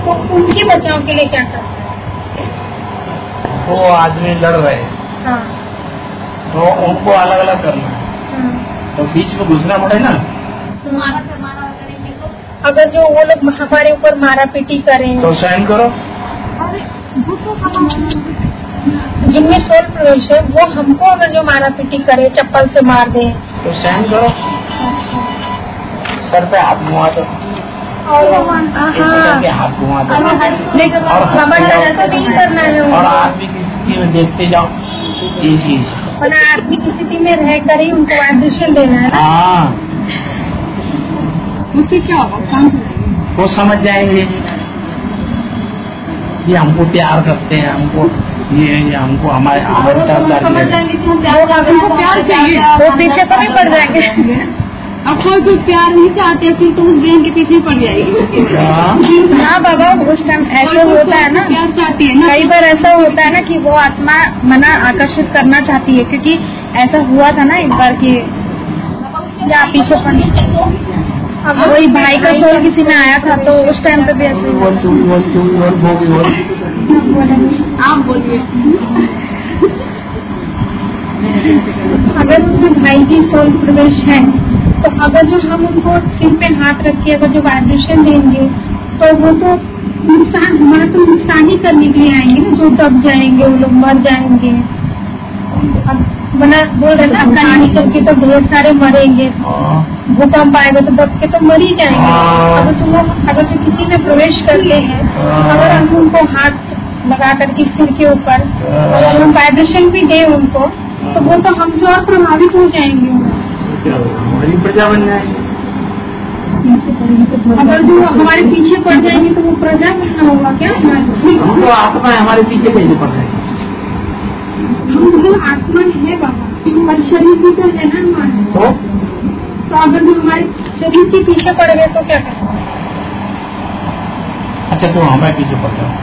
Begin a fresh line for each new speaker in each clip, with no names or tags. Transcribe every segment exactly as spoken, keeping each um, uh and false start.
तो उनके बचाव के लिए क्या करना है?
दो आदमी लड़ रहे हैं,
हाँ
तो उनको अलग अलग करना है,
हाँ।
तो बीच में घुसना पड़े ना।
तुम्हारा से मारा करेंगे तो अगर जो वो लोग हमारे ऊपर मारा पीटी करें
तो सहन करो।
जिनमें सोल प्रवेश है वो हमको अगर जो मारा पीटी करे, चप्पल से मार दे
तो सहन करो। सर पे हाथ घुमा दो
और
हाथ घुमा दो
लेकिन ऐसा नहीं करना है।
और आदमी की स्थिति में देखते जाओ ये चीज,
आदमी की स्थिति में रहकर ही उनको वाइब्रेशन देना है ना।
हाँ,
उससे क्या होगा?
वो समझ जाएंगे कि हमको प्यार करते हैं, हमको ये, ये हमको हमारे हमारे
प्यार चाहिए, वो पीछे तो नहीं पड़ जाएंगे। अब कोई कोई प्यार नहीं चाहते फिर तो उस बहन के पीछे पड़ जाएगी। हाँ बाबा, उस टाइम ऐसा होता है ना, प्यार चाहती है ना, कई बार ऐसा होता है ना कि वो आत्मा मना आकर्षित करना चाहती है, क्योंकि ऐसा हुआ था ना एक बार कि या पीछे पड़, अब वही भाई का सोल किसी में आया था तो उस टाइम पे भी ऐसा। आप बोलिए। अगर उनके भाई की सोल प्रवेश है तो अगर जो हम उनको सिर पे हाथ रख के अगर जो वाइब्रेशन देंगे तो वो तो नुकसान, हमारा तो नुकसान ही करने के लिए आएंगे ना, जो दब जाएंगे, वो लोग मर जाएंगे। अब बना बोल रहे ना, कहानी करके तो ढेर सारे मरेंगे, भूकंप आएगा तो दब के तो मर ही जाएंगे। अगर तुम लोग अगर जो किसी में प्रवेश करते हैं, अगर हम उनको हाथ लगा करके सिर के ऊपर अगर हम वाइब्रेशन भी दे उनको, तो वो तो हमसे और प्रभावित हो जाएंगे,
हमारी प्रजा बन जाएगी।
अगर जो हमारे पीछे पड़ जाएंगे तो वो प्रजा कितना होगा? क्या
हम तो आत्मा हमारे पीछे कैसे पड़ जाएगी?
हम तो आत्मा है बाबा, और शरीर भी तो है ना हमारे।
तो?
तो अगर जो हमारे शरीर के पीछे पड़ गए तो क्या करें?
अच्छा, तो हमारे पीछे पड़ जाओ।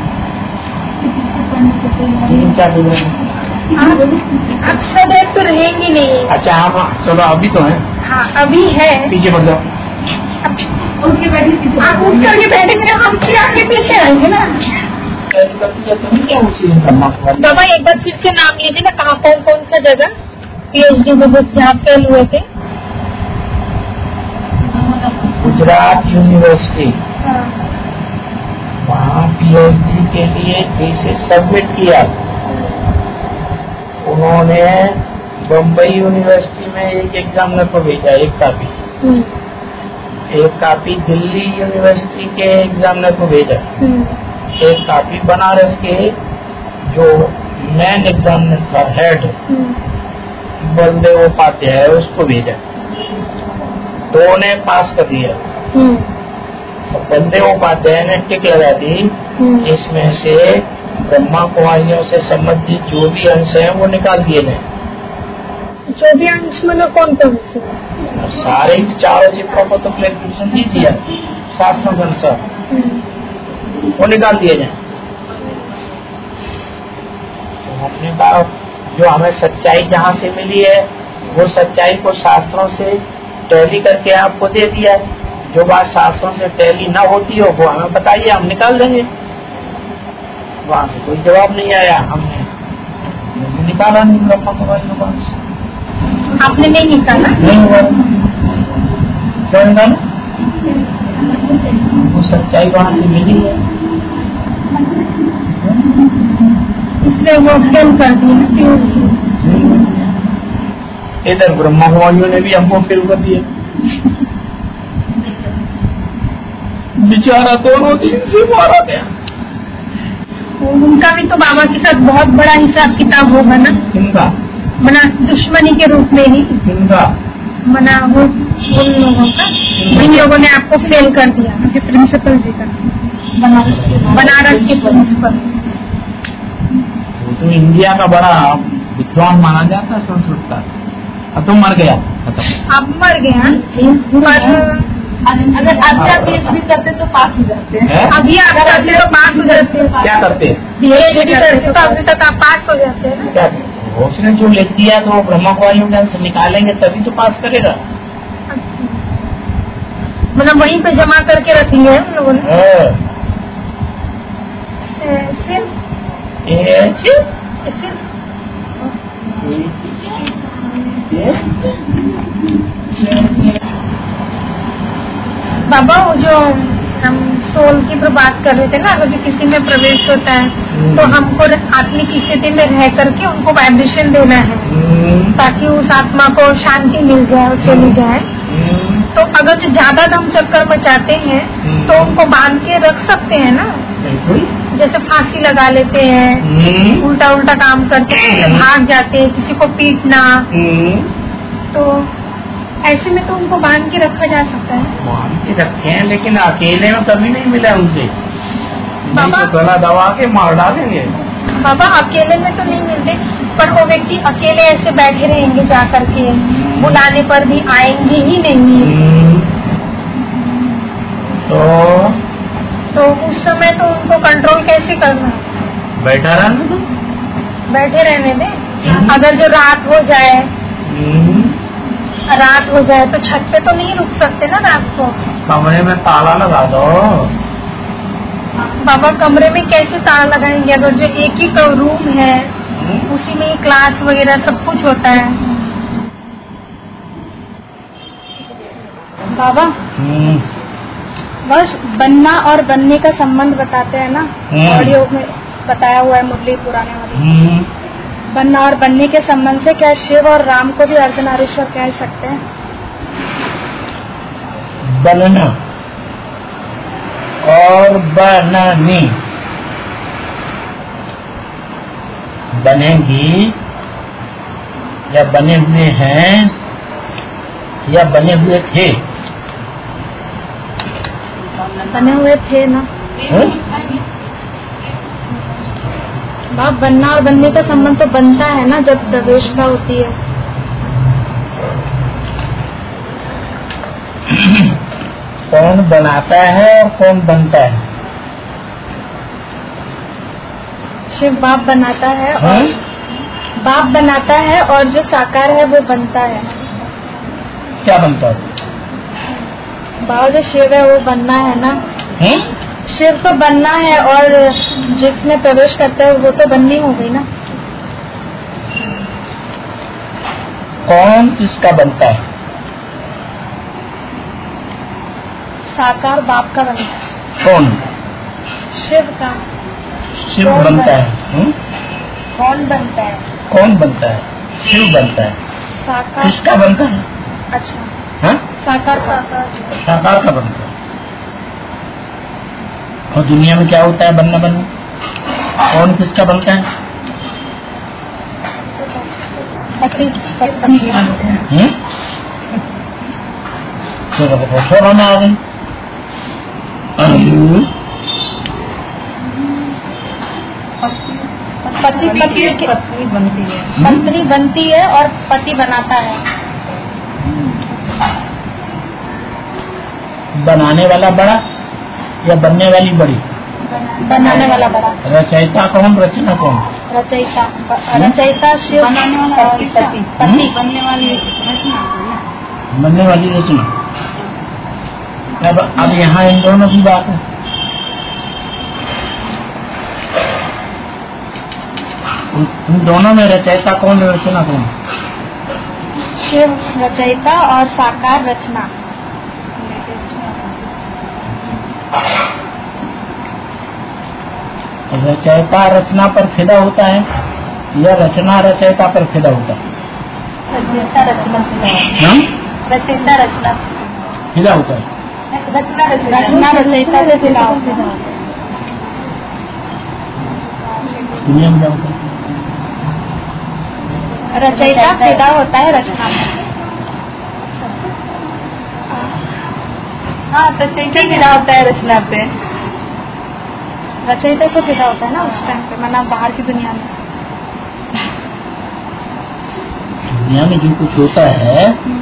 अब सदैव तो रहेंगी नहीं।
अच्छा, आप चलो अभी तो है।
हाँ अभी है,
पीछे पड़ जाओ।
उनके बैठे आप उठ करके बैठेंगे, हम फिर आपके पीछे आएंगे ना। बाबा एक बार फिर से नाम लीजिए ना, कहाँ कौन कौन सा जगह पीएचडी में जहाँ फेल हुए थे?
गुजरात यूनिवर्सिटी, वहाँ पीएचडी के लिए थीसिस सबमिट किया। उन्होंने बम्बई यूनिवर्सिटी में एक एग्जामिनर को भेजा, एक कापी, एक कापी दिल्ली यूनिवर्सिटी के एग्जामिनर को भेजा, एक कापी बनारस के जो मेन एग्जामिनर था हेड बलदेव उपाध्याय है उसको भेजा, तो ने पास कर दिया। तो बलदेव उपाध्याय ने टिक लगा दी, इसमें से ब्रह्मा कुमारियों से संबंधित जो भी अंश है वो निकाल दिए गए।
जो भी अंश मतलब कौन कौन से?
सारे चारों चित्रों को तो क्लैरिफिकेशन दी दिया शास्त्रों के अनुसार, वो निकाल दिए जाए। तो हमने कहा जो हमें सच्चाई जहाँ से मिली है वो सच्चाई को शास्त्रों से टैली करके आपको दे दिया है, जो बात शास्त्रों से टैली ना होती हो वो हमें बताइए, हम निकाल देंगे। वहाँ से कोई जवाब नहीं आया, हमने निकाला नहीं ब्रह्मा कुमारी भगवान से।
आपने नहीं निकाला?
नहीं हुआ, क्या निकाला? वो सच्चाई वहाँ से मिली है,
इसलिए वो फेल कर दिया।
इधर ब्रह्मा कुमारियों ने भी हमको फेल कर दिया। बेचारा दोनों दिन से मारा गया।
उनका भी तो बाबा के साथ बहुत बड़ा हिसाब किताब होगा ना।
इनका
मना दुश्मनी के रूप में ही
इनका
मना वो उन लोगों का, इन लोगों ने आपको फेल कर दिया उनके प्रिंसिपल जी का, बनारस के प्रिंसिपल।
वो तो इंडिया का बड़ा विद्वान माना जाता है संस्कृत का। अब तो मर गया,
अब मर गया, पर अगर आज आप पीएचडी करते तो पास हो जाते हैं। अभी आप करते तो पास हो जाते हैं।
क्या करते हैं?
पीएचडी करते तो अभी तक आप पास हो जाते हैं।
क्या उसने जो लिख दिया तो ब्रह्मा कुमारियों से निकालेंगे तभी तो पास करेगा।
मतलब वहीं पे जमा करके रखेंगे हम लोगों ने। फिर
एच
फिर बाबा वो जो हम सोल की पर बात कर रहे थे ना, अगर जो किसी में प्रवेश होता है तो हमको आत्मिक स्थिति में रह करके उनको वाइब्रेशन देना है ताकि उस आत्मा को शांति मिल जाए और चली जाए। तो अगर जो ज्यादा दम चक्कर मचाते हैं तो उनको बांध के रख सकते हैं ना, जैसे फांसी लगा लेते हैं, उल्टा उल्टा काम करते हैं, भाग जाते हैं, किसी को पीटना, तो ऐसे में तो उनको बांध के रखा जा सकता है।
बांध के रखे हैं लेकिन अकेले में कभी नहीं मिला उनसे,
बाबा
तो गला दबा के मार डालेंगे।
बाबा अकेले में तो नहीं मिलते, पर वो व्यक्ति अकेले ऐसे बैठे रहेंगे, जा करके बुलाने पर भी आएंगे ही नहीं।
तो
तो उस समय तो उनको कंट्रोल कैसे करना?
बैठा रहने दो,
बैठे रहने दे। अगर जो रात हो जाए, रात हो जाए तो छत पे तो नहीं रुक सकते ना रात को।
कमरे में ताला लगा दो।
बाबा कमरे में कैसे ताला लगाएंगे अगर जो एक ही रूम है, उसी में ही क्लास वगैरह सब कुछ होता है। बाबा बस बनना और बनने का संबंध बताते हैं ना, ऑडियो में बताया हुआ है मुरली पुराने वाली। बनना और बनने के संबंध से क्या शिव और राम को भी अर्धनारीश्वर कह सकते हैं?
बनना और बननी, बनेंगी या बने हुए हैं या बने हुए थे?
बने हुए थे ना। बाप बनना और बनने का संबंध तो बनता है ना जब प्रवेशता होती है।
कौन बनाता है और कौन बनता है?
शिव बाप बनाता है और बाप बनाता है और जो साकार है वो बनता है।
क्या बनता है?
बाप जो शिव है वो बनना है ना।
है?
शिव तो बनना है और जिसमें प्रवेश करता है वो तो बननी हो गई ना।
कौन किसका बनता है?
साकार बाप का बनता है।
कौन?
शिव का।
शिव बनता है। हुँ?
कौन बनता है?
कौन बनता है? शिव बनता है।
साकार
किसका बनता है?
अच्छा
हाँ?
साकार का।
साकार का बनता है। और दुनिया में क्या होता है बनना बनना? कौन किसका बनता है?
पति पति बनते हैं।
हम्म? तो में आ गई।
पति पति पत्नी बनती है, पत्नी बनती है और पति बनाता है।
बनाने वाला बड़ा या बनने वाली बड़ी?
बनाने वाला बड़ा।
रचयिता कौन, रचना कौन?
रचयिता रचयिता शिव, बनाने वाला पति पति, बनने वाली रचना।
बनने वाली रचना। अब अब यहाँ इन दोनों की बात है। इन दोनों में रचयिता कौन, रचना कौन?
शिव रचयिता और साकार रचना।
रचयिता रचना पर फिदा होता है या रचना रचयिता पर फिदा होता है?
रचयिता रचना रचयिता रचना
फिदा होता है।
रचना रचयिता से फिदा होता है।
दुनिया में क्या होता है?
रचयिता फिदा होता है रचना में। हाँ रचयिता फिदा होता है रचना पे। रचयिता को फिदा होता है ना उस टाइम पे, मतलब बाहर की दुनिया में।
दुनिया में जो कुछ होता है,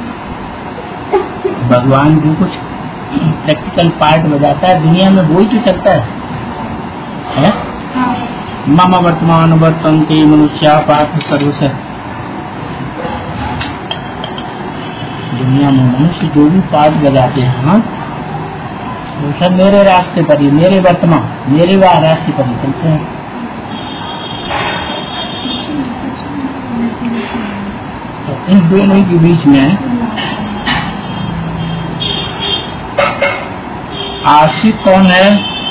भगवान जो कुछ प्रैक्टिकल पार्ट बजाता है दुनिया में वही तो चलता है, है?
हाँ।
मम वर्तमान वर्तन्ते मनुष्या पार्थ सर्वश। दुनिया में मनुष्य जो भी पार्ट बजाते हैं हाँ, वो सब मेरे रास्ते पर ही, मेरे वर्तमान मेरे वह रास्ते पर ही चलते हैं। इन दोनों के बीच में आशिक कौन है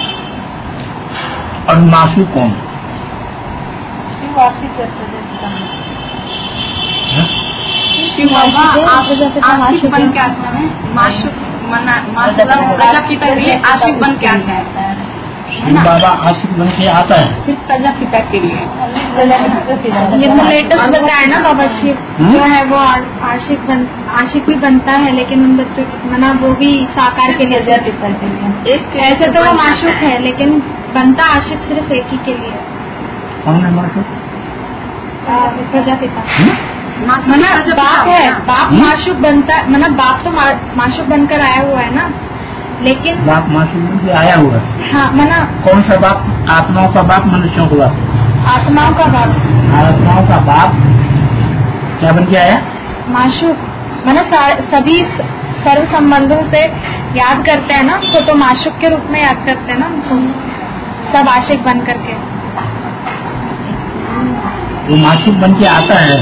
और मासूक कौन?
आशिक बन के आता है, मासूक प्रजापिता के लिए आशिक बन के आता है।
शिव बाबा आशिक बन के आता है
शिव प्रजापिता के लिए।
ये तो लेटेस्ट बताया ना बाबा, शिव जो है वो आशिक बन आशिक भी बनता है, लेकिन उन बच्चों की मना वो भी साकार के लिए प्रजापिता के लिए। एक ऐसे तो वो माशूक है, लेकिन बनता आशिक सिर्फ एक ही के लिए।
कौन है माशूक?
प्रजापिता मना बाप है, बाप माशूक बनता, मना बाप तो माशूक बनकर आया हुआ है ना, लेकिन
बाप माशूक बन के आया हुआ है।
हाँ मना
कौन सा बाप? आत्माओं का बाप, मनुष्यों का बाप?
आत्माओं का बाप।
आत्माओं का बाप क्या बन के आया?
माशूक मना सभी सर्व संबंधों से याद करते हैं ना उनको, तो माशूक के रूप में याद करते हैं ना उनको, सब आशिक बन करके।
वो माशूक बन के आता है,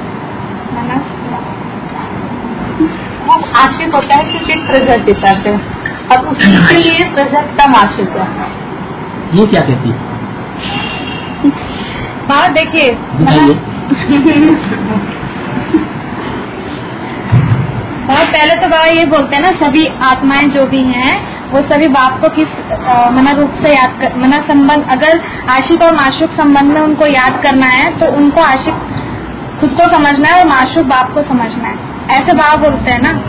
वो आशिक होता है क्योंकि प्रजापिता है और उसके लिए प्रजापिता माशूक है।
ये क्या कहती है?
हाँ देखिए, बहुत पहले तो बाबा ये बोलते हैं ना, सभी आत्माएं जो भी हैं वो सभी बाप को किस मना रूप से याद कर, मना संबंध, अगर आशिक और माशूक संबंध में उनको याद करना है तो उनको आशिक खुद को समझना है और माशूक बाप को समझना है, ऐसे बाबा बोलते हैं ना।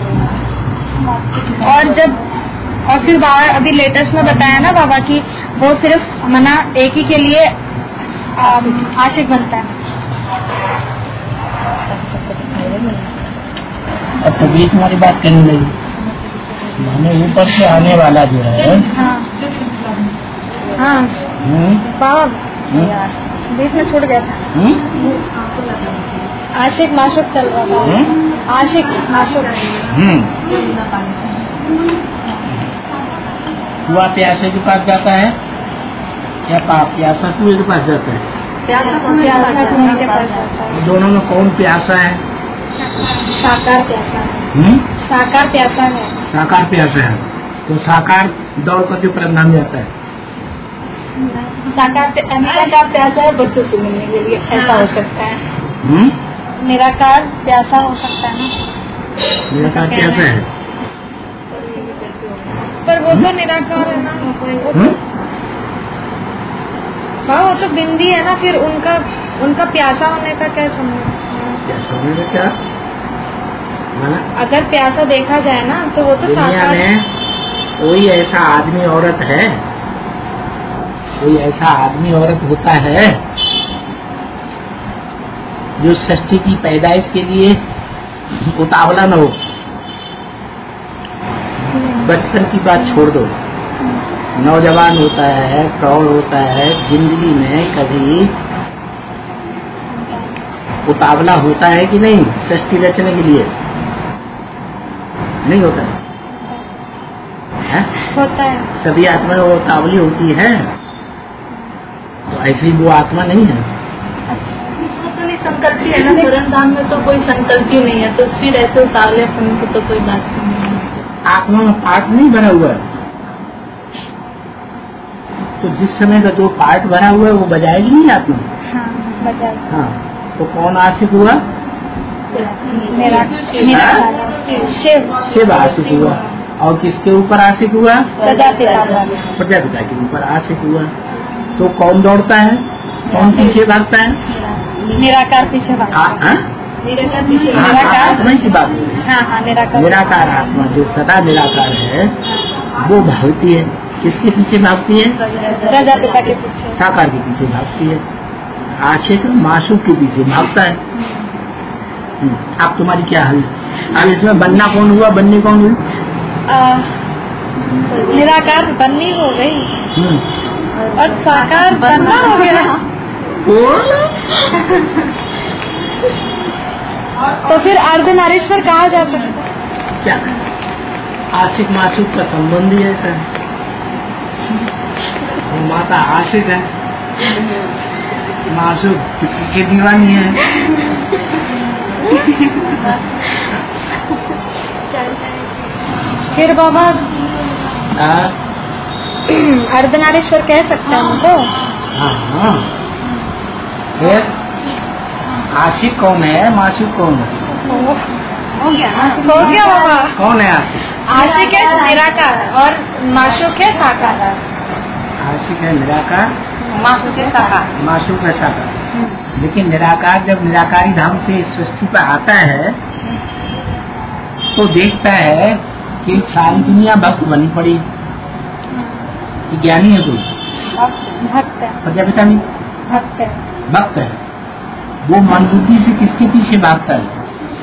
और जब और फिर बाबा अभी लेटेस्ट में बताया ना बाबा की वो सिर्फ मना एक ही के लिए आशिक बनता है।
अब तभी तुम्हारी बात करने लगी, मैंने ऊपर से आने वाला जो है।
हाँ हाँ बाबा बीच में छूट गया था। आशिक माशूक चल रहा था, आशिक माशूक।
कुआ प्यासे के पास जाता है या पाप प्यासा कुएं के पास जाता है?
प्यासा कुएं के पास जाता है।
दोनों में कौन प्यासा है?
साकार प्यासा है। साकार प्यासा है। साकार
प्यासा है, तो साकार दौड़ करके प्रधान जाता है।
साकार निराकार प्यासा है बच्चों को मिलने के लिए, ऐसा हो सकता है।
हुँ?
निराकार प्यासा हो सकता है ना।
निराकार प्यासा है,
पर वो तो निराकार है ना। हाँ वो तो बिंदी है ना, फिर उनका उनका प्यासा होने का क्या संबंध?
प्यासा होने का क्या?
अगर प्यासा देखा जाए ना तो वो तो
दुनिया में कोई ऐसा आदमी औरत है, कोई ऐसा आदमी औरत होता है जो षष्ठी की पैदाइश के लिए उतावला न हो। बचपन की बात छोड़ दो, नौजवान होता है, प्रौढ़ होता है, जिंदगी में कभी उतावला होता है कि नहीं षष्ठी रचने के लिए? नहीं होता है, है?
होता है।
सभी आत्मा वो उतावली होती है, तो ऐसी वो आत्मा नहीं है।
अच्छा, तो नहीं संकल्पी है ना, परमधाम में तो कोई संकल्पी नहीं है, तो फिर ऐसे उतावले की तो कोई बात नहीं है।
आत्मा में पार्ट नहीं भरा हुआ है, तो जिस समय का जो पार्ट भरा हुआ है वो बजाएगी नहीं आत्मा।
हाँ, बजाएगी।
हाँ, तो कौन आशिक हुआ?
मेरा शिव
शिव आशिक हुआ। और किसके ऊपर आशिक हुआ?
प्रजापिता।
प्रजापिता के ऊपर आशिक हुआ। तो कौन दौड़ता है, कौन पीछे भागता है?
निराकार पीछे भागता है।
निराकार आत्मा की बात है।
हाँ हाँ, निराकार
निराकार आत्मा जो सदा निराकार है वो भागती है। किसके पीछे भागती है?
प्रजापिता के पीछे,
साकार के पीछे भागती है। आशिक माशूक के पीछे भागता है। अब तुम्हारी क्या हल? अब इसमें बनना कौन हुआ, बननी कौन हुई?
निराकार बननी हो गई और साकार बनना हो गया। तो फिर अर्धनारीश्वर कहा जा सकता है?
क्या आशिक माशूक का संबंध ही ऐसा है। वो माता आशिक है, माशूक की दीवानी है।
फिर बाबा अर्धनारीश्वर कह सकते हैं उनको।
हाँ हाँ। फिर आशिक कौन है, माशूक कौन है?
हो गया हो गया बाबा।
कौन है आशिक?
आशिक है निराकार और माशूक है साकार।
आशिक है निराकार,
माशूक है साकार।
माशूक है साकार। लेकिन निराकार जब निराकारी धाम से इस सृष्टि पर आता है तो देखता है कि सारी दुनिया भक्त बनी पड़ी। ज्ञानी है कोई?
भक्त है।
प्रजापिता में
भक्त है।
भक्त है। वो मन बुद्धि से किसके पीछे भागता है?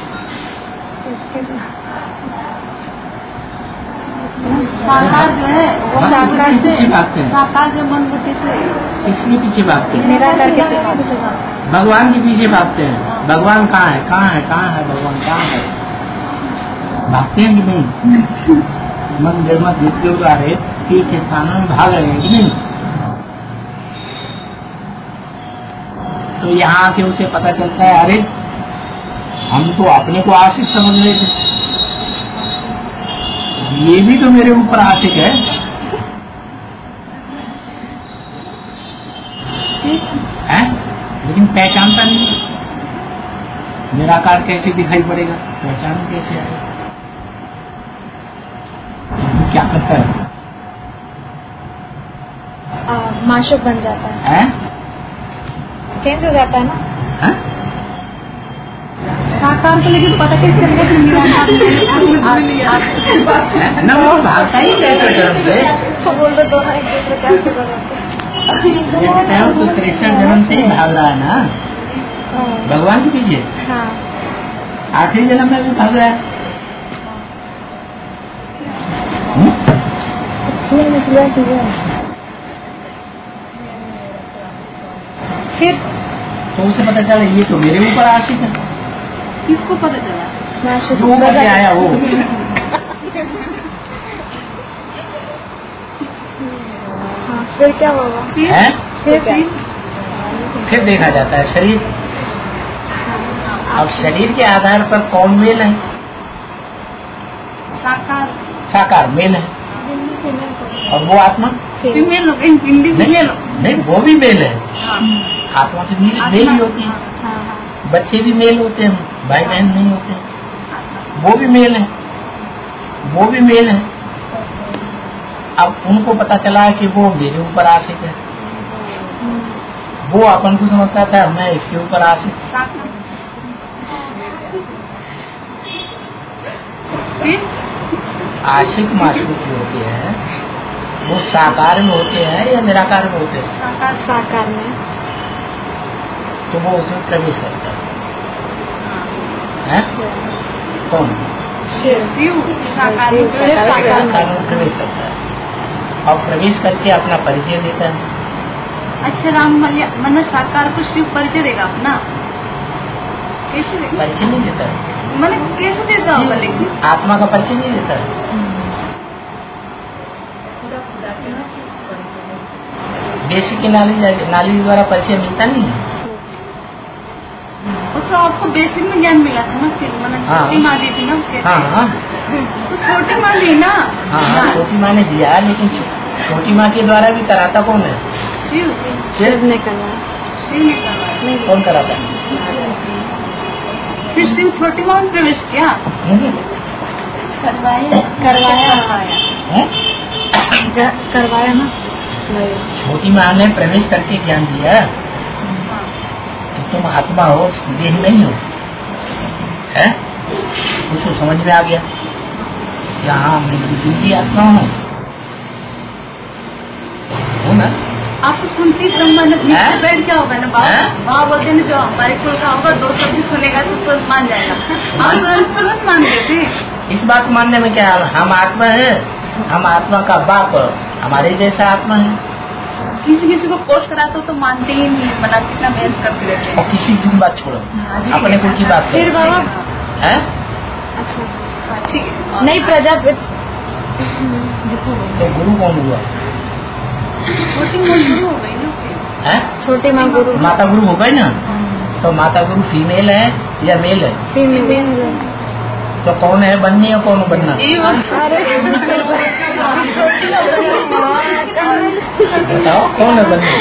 साकार जो है वो साकार से
पीछे भागते हैं।
साकार जो मन बुद्धि से
किसके पीछे भागते हैं?
निराकार के पीछे।
भगवान के पीछे भागते हैं। भगवान कहाँ है, कहाँ है, कहाँ है भगवान, कहाँ है? भागते हैं कि नहीं? मन जन्मत मृत्यु द्वारे तीर्थ स्थानों में भाग रहे हैं कि नहीं? तो यहाँ आके उसे पता चलता है, अरे हम तो अपने को आशिक समझ रहे थे, ये भी तो मेरे ऊपर आशिक है। है? लेकिन पहचानता नहीं। निराकार कैसे दिखाई पड़ेगा, पहचान कैसे आएगा? क्या करता है?
माशूक बन जाता है,
है?
चेंज हो जाता है ना।
है?
साकार को लेकिन पता कैसे चलेगा कि
है? ना वो भागता ही कैसे जन्म से?
तो बोल रहे दोनों एक दूसरे के आशिक हो जाते हैं।
तो कृष्ण जन्म से ही भाग रहा है ना भगवान के पीछे।
हाँ।
आखिरी जन्म में भी भाग रहा है।
फिर
तो उसे पता चला ये तो मेरे ऊपर आशिक है।
किसको पता चला?
जो करके आया वो।
हाँ, फिर क्या होगा?
है?
फिर क्या?
फिर देखा जाता है शरीर। अब शरीर के आधार पर कौन मेल है?
साकार
साकार मेल है। और वो आत्मा
फीमेल हो गई, हिंदी फीमेल हो।
नहीं, वो भी मेल है। आत्मा से मेल मेल ही होती है। बच्चे भी मेल होते हैं, भाई बहन नहीं होते। वो भी मेल है, वो भी मेल है। अब उनको पता चला कि वो मेरे ऊपर आशिक है। वो अपन को समझता था मैं इसके ऊपर आशिक। आशिक माशूक जो होते हैं वो साकार में होते हैं या निराकार में होते हैं?
साकार साकार में।
तो वो उसमें प्रवेश करता है। कौन?
साकार
में प्रवेश करता है और प्रवेश करके अपना परिचय देता है।
अच्छा, राम मन साकार को शिव परिचय देगा अपना? कैसे देगा?
परिचय नहीं देता है।
मैंने कैसे देता होगा? लेकिन
आत्मा का परिचय नहीं देता है। बेसिक नॉलेज नॉलेज द्वारा परिचय मिलता नहीं है।
वो तो आपको बेसिक में ज्ञान मिला था ना, फिर मैंने छोटी माँ दी थी ना।
हाँ हाँ,
तो छोटी माँ दी ना।
हाँ हाँ, छोटी माँ ने दिया, लेकिन छोटी माँ के द्वारा भी कराता कौन है?
शिव।
शिव
ने करवाया।
शिव ने करवाया।
कौन कराता है?
फिर शिव छोटी माँ में प्रवेश किया। करवाया
करवाया करवाया ना।
छोटी माँ ने प्रवेश करके ज्ञान दिया कि तुम आत्मा हो, देह नहीं हो। है? उसको समझ में आ गया यहाँ मैं दूसरी आत्मा हूँ। हो ना?
आपको कुंती ब्रह्मा ने बैठ क्या होगा ना बाबा? वहाँ बोलते हैं जो हमारे कुल का होगा दो शब्द सुनेगा तो तुरंत मान जाएगा। आप तुरंत मान गए थे।
इस बात मानने में क्या है? हम आत्मा है, हम आत्मा का बाप हमारे जैसा आत्मा है।
किसी किसी को कोर्स कराते हो तो मानते ही नहीं, मना कितना बहस करते रहते हैं।
और किसी की बात छोड़ो, अपने कुल की बात
फिर बाबा
है।
अच्छा ठीक है।
नहीं प्रजापित
तो गुरु कौन हुआ?
छोटी माँ गुरु हो गई ना।
है?
छोटी माँ गुरु।
माता गुरु हो गई ना। तो माता गुरु फीमेल है या मेल है?
फीमेल।
तो कौन है बननी और कौन बनना? बताओ कौन है बननी?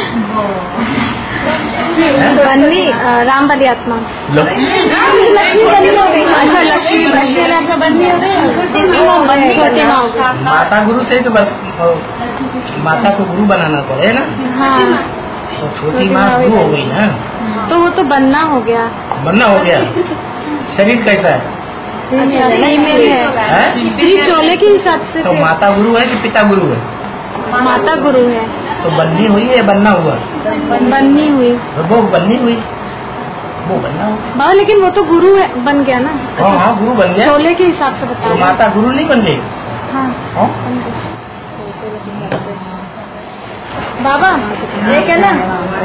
बननी राम वाली आत्मा। लक्ष्मी बननी हो गई। अच्छा लक्ष्मी बननी हो गई। छोटी माँ
माता गुरु से तो बस माता को गुरु बनाना पड़े ना।
हाँ
तो छोटी माँ गुरु हो गई ना।
तो वो तो बनना हो गया।
बनना हो गया। शरीर कैसा है?
फीमेल है। चोले के हिसाब से
तो माता गुरु है कि पिता गुरु है?
माता गुरु है।
तो बननी हुई है बनना हुआ?
बननी हुई।
तो वो बननी हुई वो बनना हुआ।
बाबा लेकिन वो तो गुरु है बन गया ना।
हाँ हाँ गुरु बन गया।
चोले के हिसाब से बता।
तो माता गुरु नहीं बन गई?
हाँ
हाँ?
बाबा ये क्या ना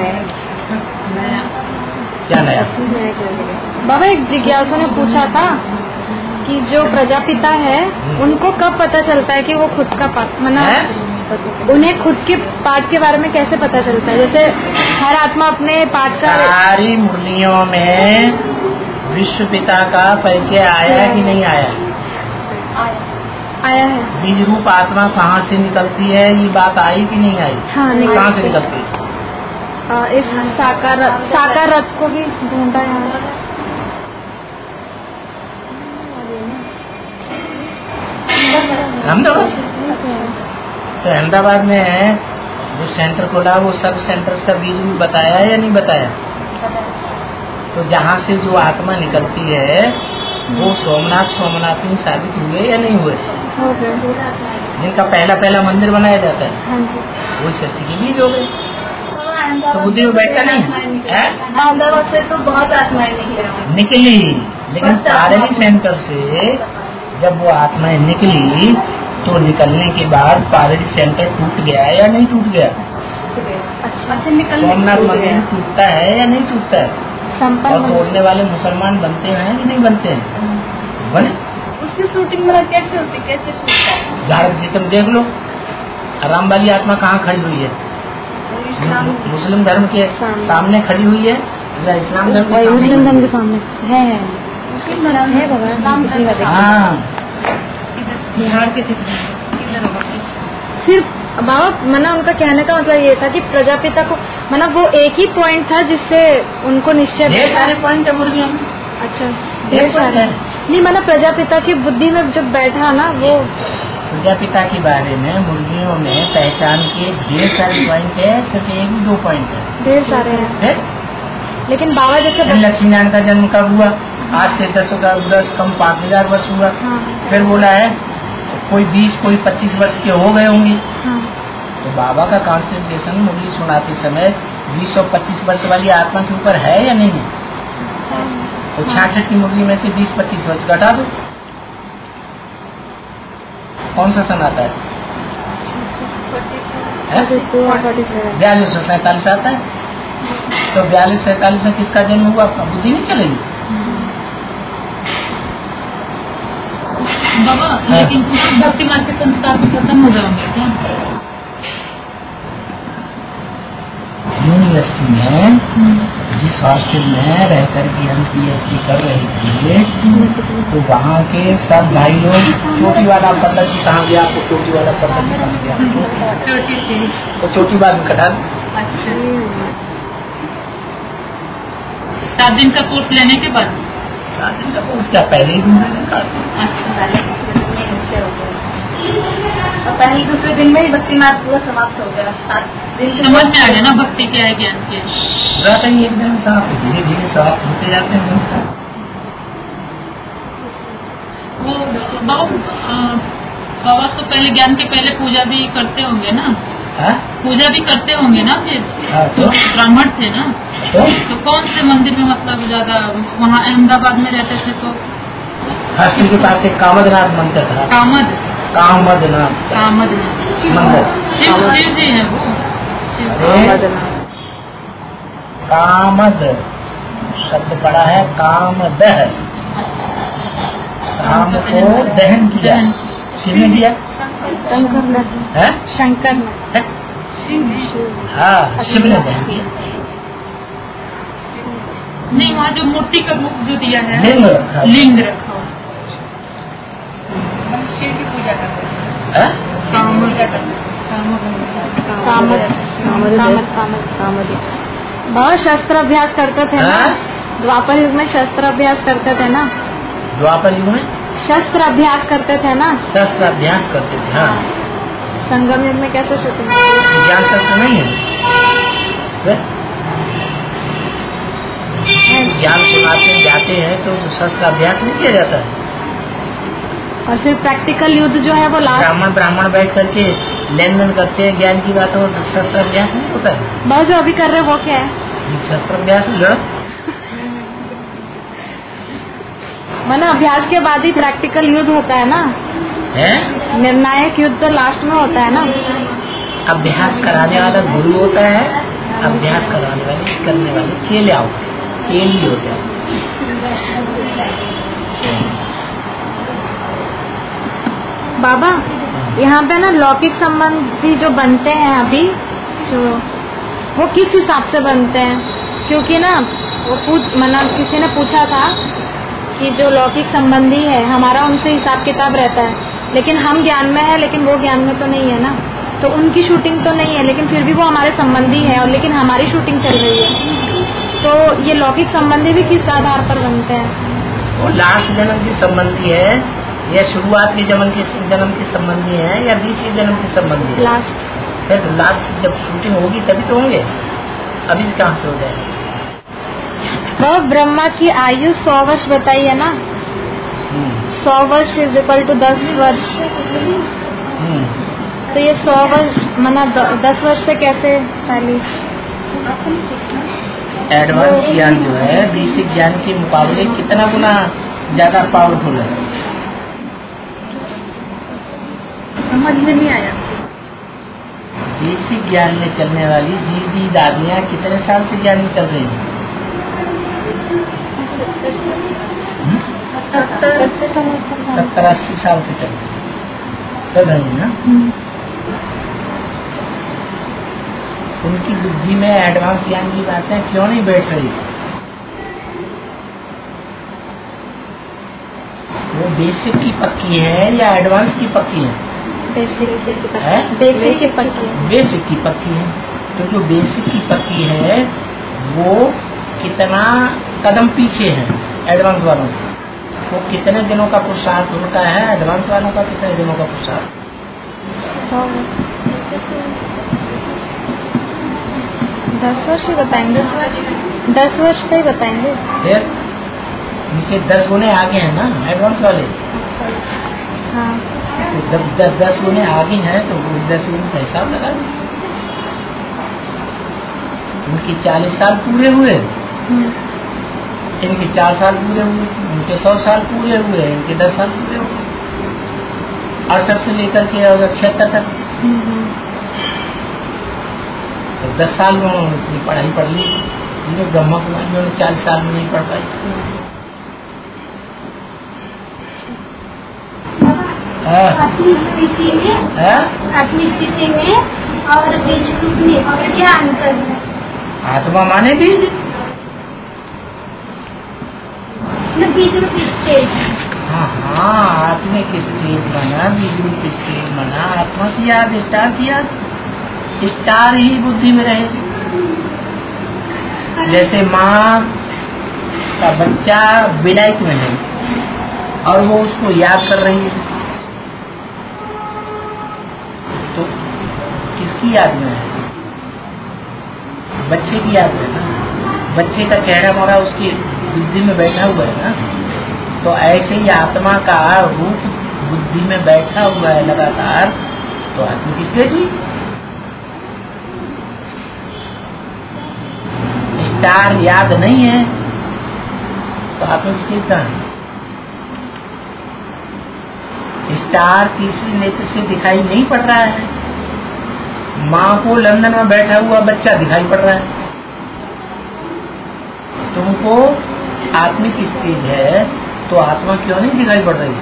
क्या नया?
बाबा एक जिज्ञासु ने पूछा था कि जो प्रजापिता है उनको कब पता चलता है कि वो खुद का पार्ट मना, उन्हें खुद के पार्ट के बारे में कैसे पता चलता है? जैसे हर आत्मा अपने पार्ट का।
सारी मुरलियों में विश्व पिता का परिचय आया कि नहीं आया?
आया है।
बीज रूप आत्मा कहाँ से निकलती है ये बात आई कि नहीं आई?
हाँ
कहाँ से निकलती है?
आ, इस साकार साकार रथ को भी ढूंढा यहाँ।
अहमदाबाद। तो अहमदाबाद में जो सेंटर खोला वो सब सेंटर का बीज रूप बताया या नहीं बताया? तो जहाँ से जो आत्मा निकलती है वो सोमनाथ सोमनाथ में साबित हुए या नहीं हुए? जिनका पहला पहला मंदिर बनाया जाता है वो सृष्टि के बीज हो गए। तो बुद्धि में बैठा नहीं है?
अहमदाबाद से तो बहुत आत्माएं निकली
निकली, लेकिन सारे सेंटर से जब वो आत्माएं निकली तो निकलने के बाद पारडी सेंटर टूट गया या नहीं टूट गया?
अच्छा
सोमनाथ मंदिर टूटता है या नहीं टूटता है? और तोड़ने वाले मुसलमान बनते हैं कि नहीं बनते हैं? बने।
उसकी शूटिंग में कैसे होती कैसे
भारत जी तुम देख लो राम वाली आत्मा कहाँ खड़ी हुई है? मुस्लिम धर्म के सामने खड़ी हुई है या इस्लाम धर्म?
मुस्लिम धर्म के सामने है है।
हाँ
बिहार के सिर्फ बाबा मना उनका कहने का मतलब ये था कि प्रजापिता को मना वो एक ही पॉइंट था जिससे उनको निश्चय।
ढेर सारे पॉइंट है मुर्गियों में।
अच्छा ढेर सारे नहीं मना प्रजापिता की बुद्धि में जब बैठा ना वो
प्रजापिता के बारे में मुर्गियों में पहचान के ढेर सारे पॉइंट है, सिर्फ एक ही दो पॉइंट है?
ढेर सारे हैं। लेकिन बाबा जैसे
लक्ष्मी नारायण का जन्म कब हुआ? आज से दस का दस कम पाँच हजार वर्ष हुआ।
हाँ।
फिर बोला है कोई बीस कोई पच्चीस वर्ष के हो गए होंगे।
हाँ।
तो बाबा का कॉन्सेंट्रेशन मुरली सुनाते समय बीस और पच्चीस वर्ष वाली आत्मा के ऊपर है या नहीं है? तो छियासठ की मुरली में से बीस पच्चीस वर्ष घटा दो, कौन सा सन आता है? बयालीस सौ सैतालीस आता है। तो बयालीस सैतालीस में किसका जन्म हुआ? आपका बुद्धि नहीं चलेगी।
बाबा लेकिन भक्ति मार्ग के संस्कार भी खत्म हो जाएंगे क्या?
यूनिवर्सिटी में जिस हॉस्टल में रहकर के हम पी एच डी कर रहे थे तो वहाँ के सब भाई लोग चोटी वाला पता की कहाँ गया आपको? चोटी वाला पता की कहाँ गया?
चोटी थी
तो चोटी बाद में कटा।
अच्छा सात दिन का कोर्स लेने के बाद?
सात दिन का कोर्स क्या पहले ही दिन में?
अच्छा
और पहले दूसरे दिन में ही भक्ति मार्ग पूरा समाप्त हो गया। सात दिन
समझ में आ गया ना भक्ति क्या है ज्ञान क्या है?
रहता ही एकदम साफ धीरे धीरे साफ होते जाते हैं।
वो बाबा बाबा तो पहले ज्ञान के पहले पूजा भी करते होंगे ना?
हा?
पूजा भी करते होंगे ना फिर?
हाँ, तो
ब्राह्मण थे ना?
तो,
तो कौन से मंदिर में मतलब ज्यादा वहाँ अहमदाबाद में रहते थे? तो
हॉस्टल के पास एक कामदनाथ मंदिर था।
कामद
कामदनाथ
कामदनाथ
मंदिर।
शिव शिव जी है वो।
कामद शब्द पड़ा है कामदह, काम को दहन किया। शिव ने दिया है?
शंकर
है? हाँ शिव ने दहन किया।
नहीं, वहाँ जो मूर्ति का मुख जो दिया है
लिंग रखा है।
लिंग रखा हुआ। हम शिव की पूजा करते हैं।
बहुत शस्त्र अभ्यास करते थे ना, द्वापर युग में शस्त्र अभ्यास करते थे ना।
द्वापर युग में
शस्त्र अभ्यास करते थे ना।
शस्त्र अभ्यास करते थे, हाँ।
संगम युग में कैसे शूटिंग?
ज्ञान शस्त्र नहीं है, ज्ञान सुनाते जाते हैं तो शस्त्र अभ्यास नहीं किया जाता है।
और फिर प्रैक्टिकल युद्ध जो है वो लास्ट।
ब्राह्मण ब्राह्मण बैठ करके लेन देन करते हैं ज्ञान की बातों, तो शस्त्र अभ्यास नहीं होता है।
बस जो अभी कर रहे हैं वो क्या है?
शस्त्र अभ्यास लड़त।
माना अभ्यास के बाद ही प्रैक्टिकल युद्ध होता है ना,
है?
निर्णायक युद्ध तो लास्ट में होता है ना।
अभ्यास कराने वाला गुरु होता है, अभ्यास कराने वाले करने वाले चेले आओ खेल ही होता है।
बाबा यहाँ पे ना लौकिक संबंधी जो बनते हैं अभी, जो वो किस हिसाब से बनते हैं? क्योंकि ना वो पूछ मना किसी ने पूछा था कि जो लौकिक संबंधी है हमारा उनसे हिसाब किताब रहता है, लेकिन हम ज्ञान में है लेकिन वो ज्ञान में तो नहीं है ना, तो उनकी शूटिंग तो नहीं है लेकिन फिर भी वो हमारे संबंधी है, और लेकिन हमारी शूटिंग चल रही है। तो ये लौकिक संबंधी भी किस आधार पर बनते हैं?
वो लास्ट जन्म के संबंधी है या शुरुआत के जन्म के जन्म के संबंधी है या बीच के जन्म के संबंधी है?
लास्ट।
फिर लास्ट जब शूटिंग होगी तभी तो होंगे, अभी से कहाँ से हो जाएगा?
तो ब्रह्मा की आयु सौ वर्ष बताई है ना, सौ वर्ष इज इक्वल टू दस वर्ष। तो ये सौ वर्ष मना दस वर्ष से कैसे पहले?
एडवांस ज्ञान जो है बेसिक ज्ञान के मुकाबले कितना गुना ज्यादा पावरफुल है?
समझ में नहीं आया।
बेसिक ज्ञान में चलने वाली दीदी दादियाँ कितने साल से ज्ञान में चल रही हैं? सत्तर अस्सी साल से चल रही चल रही ना। उनकी बुद्धि में एडवांस ज्ञान की बातें क्यों नहीं बैठ रही? वो बेसिक की पक्की है या एडवांस की पक्की है?
बेसिक की पक्की है।
बेसिक की पक्की है। तो जो बेसिक की पक्की है वो कितना कदम पीछे है एडवांस वालों से? वो कितने दिनों का पुरुषार्थ उनका है, एडवांस वालों का कितने दिनों का पुरुषार्थ?
दस वर्ष ही बताएंगे, दस वर्ष का ही बताएंगे।
फिर इनसे दस गुने आगे हैं ना एडवांस वाले।
हाँ।
तो जब दस दस गुने आगे हैं तो वो दस गुने का हिसाब लगा दें। उनके चालीस साल पूरे हुए, इनके चार साल पूरे हुए, उनके सौ साल पूरे हुए, इनके दस साल पूरे हुए, अड़सठ से लेकर के छिहत्तर तक। तो दस साल में उन्होंने अपनी पढ़ाई पढ़ ली, जिन्हें ब्रह्मा कुमारी उन्होंने चालीस साल में नहीं पढ़ पाई।
अपनी स्थिति में अपनी स्थिति में और बीज रूप में और क्या अंतर है?
आत्मा माने बीज,
बीज रूप स्टेज।
हाँ हाँ, आत्मिक स्टेज बना, बीज रूप स्टेज बना। आत्मा की याद, स्टार की याद, स्टार ही बुद्धि में रहेगी। जैसे माँ का बच्चा विलायत में है और वो उसको याद कर रही है, तो किसकी याद में है? बच्चे की याद में ना। बच्चे का चेहरा मोरा उसकी बुद्धि में बैठा हुआ है ना। तो ऐसे ही आत्मा का रूप बुद्धि में बैठा हुआ है लगातार, तो आत्मा की स्टेज हुई। स्टार याद नहीं है तो आत्मा स्टेज कहाँ है? स्टार किसी नेत्र से दिखाई नहीं पड़ रहा है, माँ को लंदन में बैठा हुआ बच्चा दिखाई पड़ रहा है। तुमको आत्मिक स्टेज है तो आत्मा क्यों नहीं दिखाई पड़ रही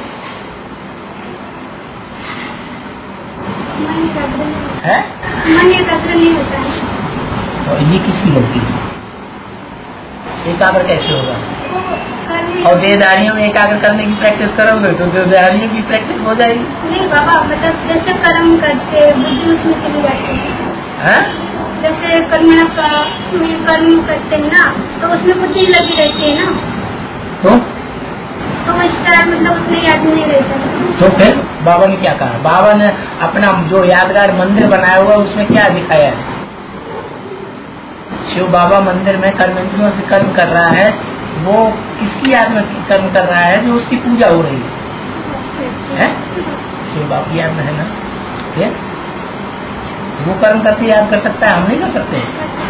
है? मन एकत्र नहीं होता है। तो ये किसकी गलती है? एकाग्र कैसे होगा? और देहधारियों में एकाग्र करने की प्रैक्टिस करोगे तो देहधारियों की प्रैक्टिस हो जाएगी।
नहीं बाबा, मतलब जैसे कर्म करते बुद्धि उसमें चली जाती है, जैसे कर्म का कर्म करते हैं ना तो उसमें बुद्धि लगी रहती है ना,
तो
तो स्टार मतलब उतने याद नहीं रहता।
तो फिर बाबा ने क्या कहा? बाबा ने अपना जो यादगार मंदिर बनाया हुआ उसमें क्या दिखाया है? शिव बाबा मंदिर में कर्मेंद्रियों से कर्म कर रहा है, वो किसकी याद में कर्म कर रहा है? जो उसकी पूजा हो रही है, है? शिव बाबा की याद में है ना, फिर वो कर्म करके याद कर सकता है, हम नहीं कर सकते।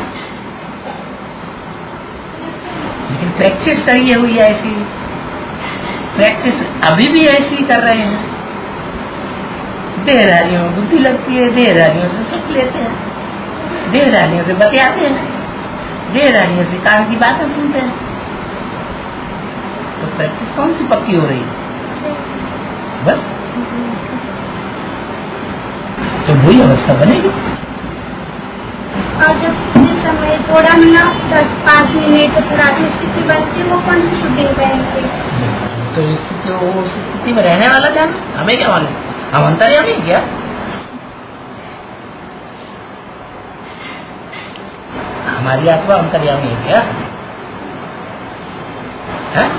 लेकिन प्रैक्टिस करिए हुई है ऐसी, प्रैक्टिस अभी भी ऐसी ही कर रहे हैं। देहधारियों में बुद्धि लगती है, देहधारियों से सुख लेते हैं, देहधारियों से बतियाते हैं, देहधारियों से कान की बातें सुनते हैं, तो प्रैक्टिस कौन सी पक्की हो रही है? बस तो वही अवस्था बनेगी।
और जब समय थोड़ा मिनट दस पाँच मिनट तो पुरानी स्थिति बनती है, वो कौन सी शूटिंग करेंगे?
तो स्थिति वो स्थिति में रहने वाला क्या, हमें क्या मालूम? हम अंतर्यामी क्या? हमारी आत्मा अंतर्यामी है क्या? है?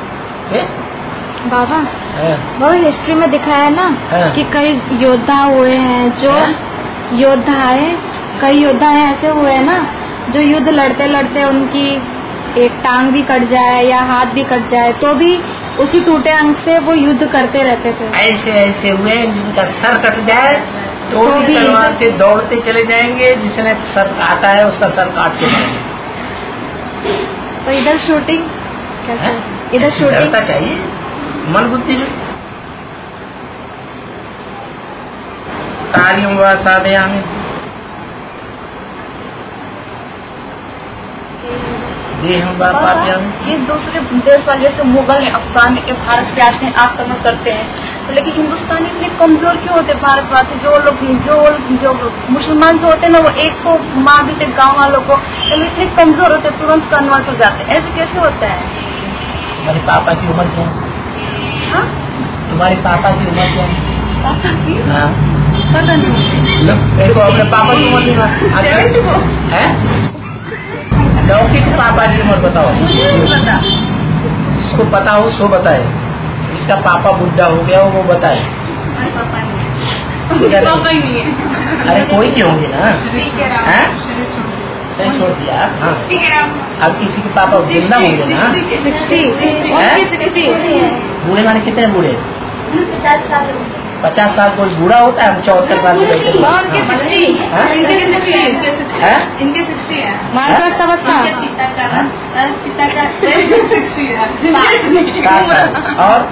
बाबा बाबा हिस्ट्री में दिखाया है ना
है?
कि कई योद्धा हुए हैं, जो योद्धा है, कई योद्धा ऐसे हुए हैं ना जो युद्ध लड़ते लड़ते उनकी एक टांग भी कट जाए या हाथ भी कट जाए तो भी उसी टूटे अंग से वो युद्ध करते रहते थे।
ऐसे ऐसे हुए जिनका सर कट जाए तो, तो भी तलवार से दौड़ते चले जाएंगे, जिसने सर काटा है उसका सर काट के मारेंगे।
तो इधर शूटिंग कैसे? इधर शूटिंग
चाहिए मन बुद्धि में। कार्यों व साधयामि
ये दूसरे देश वाले जैसे मुगल ने, अफगान ने, भारत के आने आक्रमण करते हैं, तो लेकिन हिंदुस्तानी इतने कमजोर क्यों होते? भारतवासी जो लोग जो जो मुसलमान जो होते हैं ना, वो एक को मार देते गाँव वालों को, तो इतने कमजोर होते कतुरंत कन्वर्ट हो जाते, ऐसे कैसे होता है?
तुम्हारे पापा की उम्र क्या है? तुम्हारे पापा की उम्र क्या है?
पापा की
हाँ
पता नहीं।
देखो अपने पापा की उम्र है, लौकिक पापा की उम्र बताओ।
पता
इसको पता हो सो बताए, इसका पापा बुढ़ा हो गया हो वो बताए।
पापा नहीं है।
अरे कोई की होंगे ना, नहीं छोड़ दिया। हाँ अब किसी के पापा जिंदा होंगे ना। बूढ़े माने कितने बूढ़े? पचास साल कोई बूढ़ा होता है? हम चौहत्तर साल के बैठे और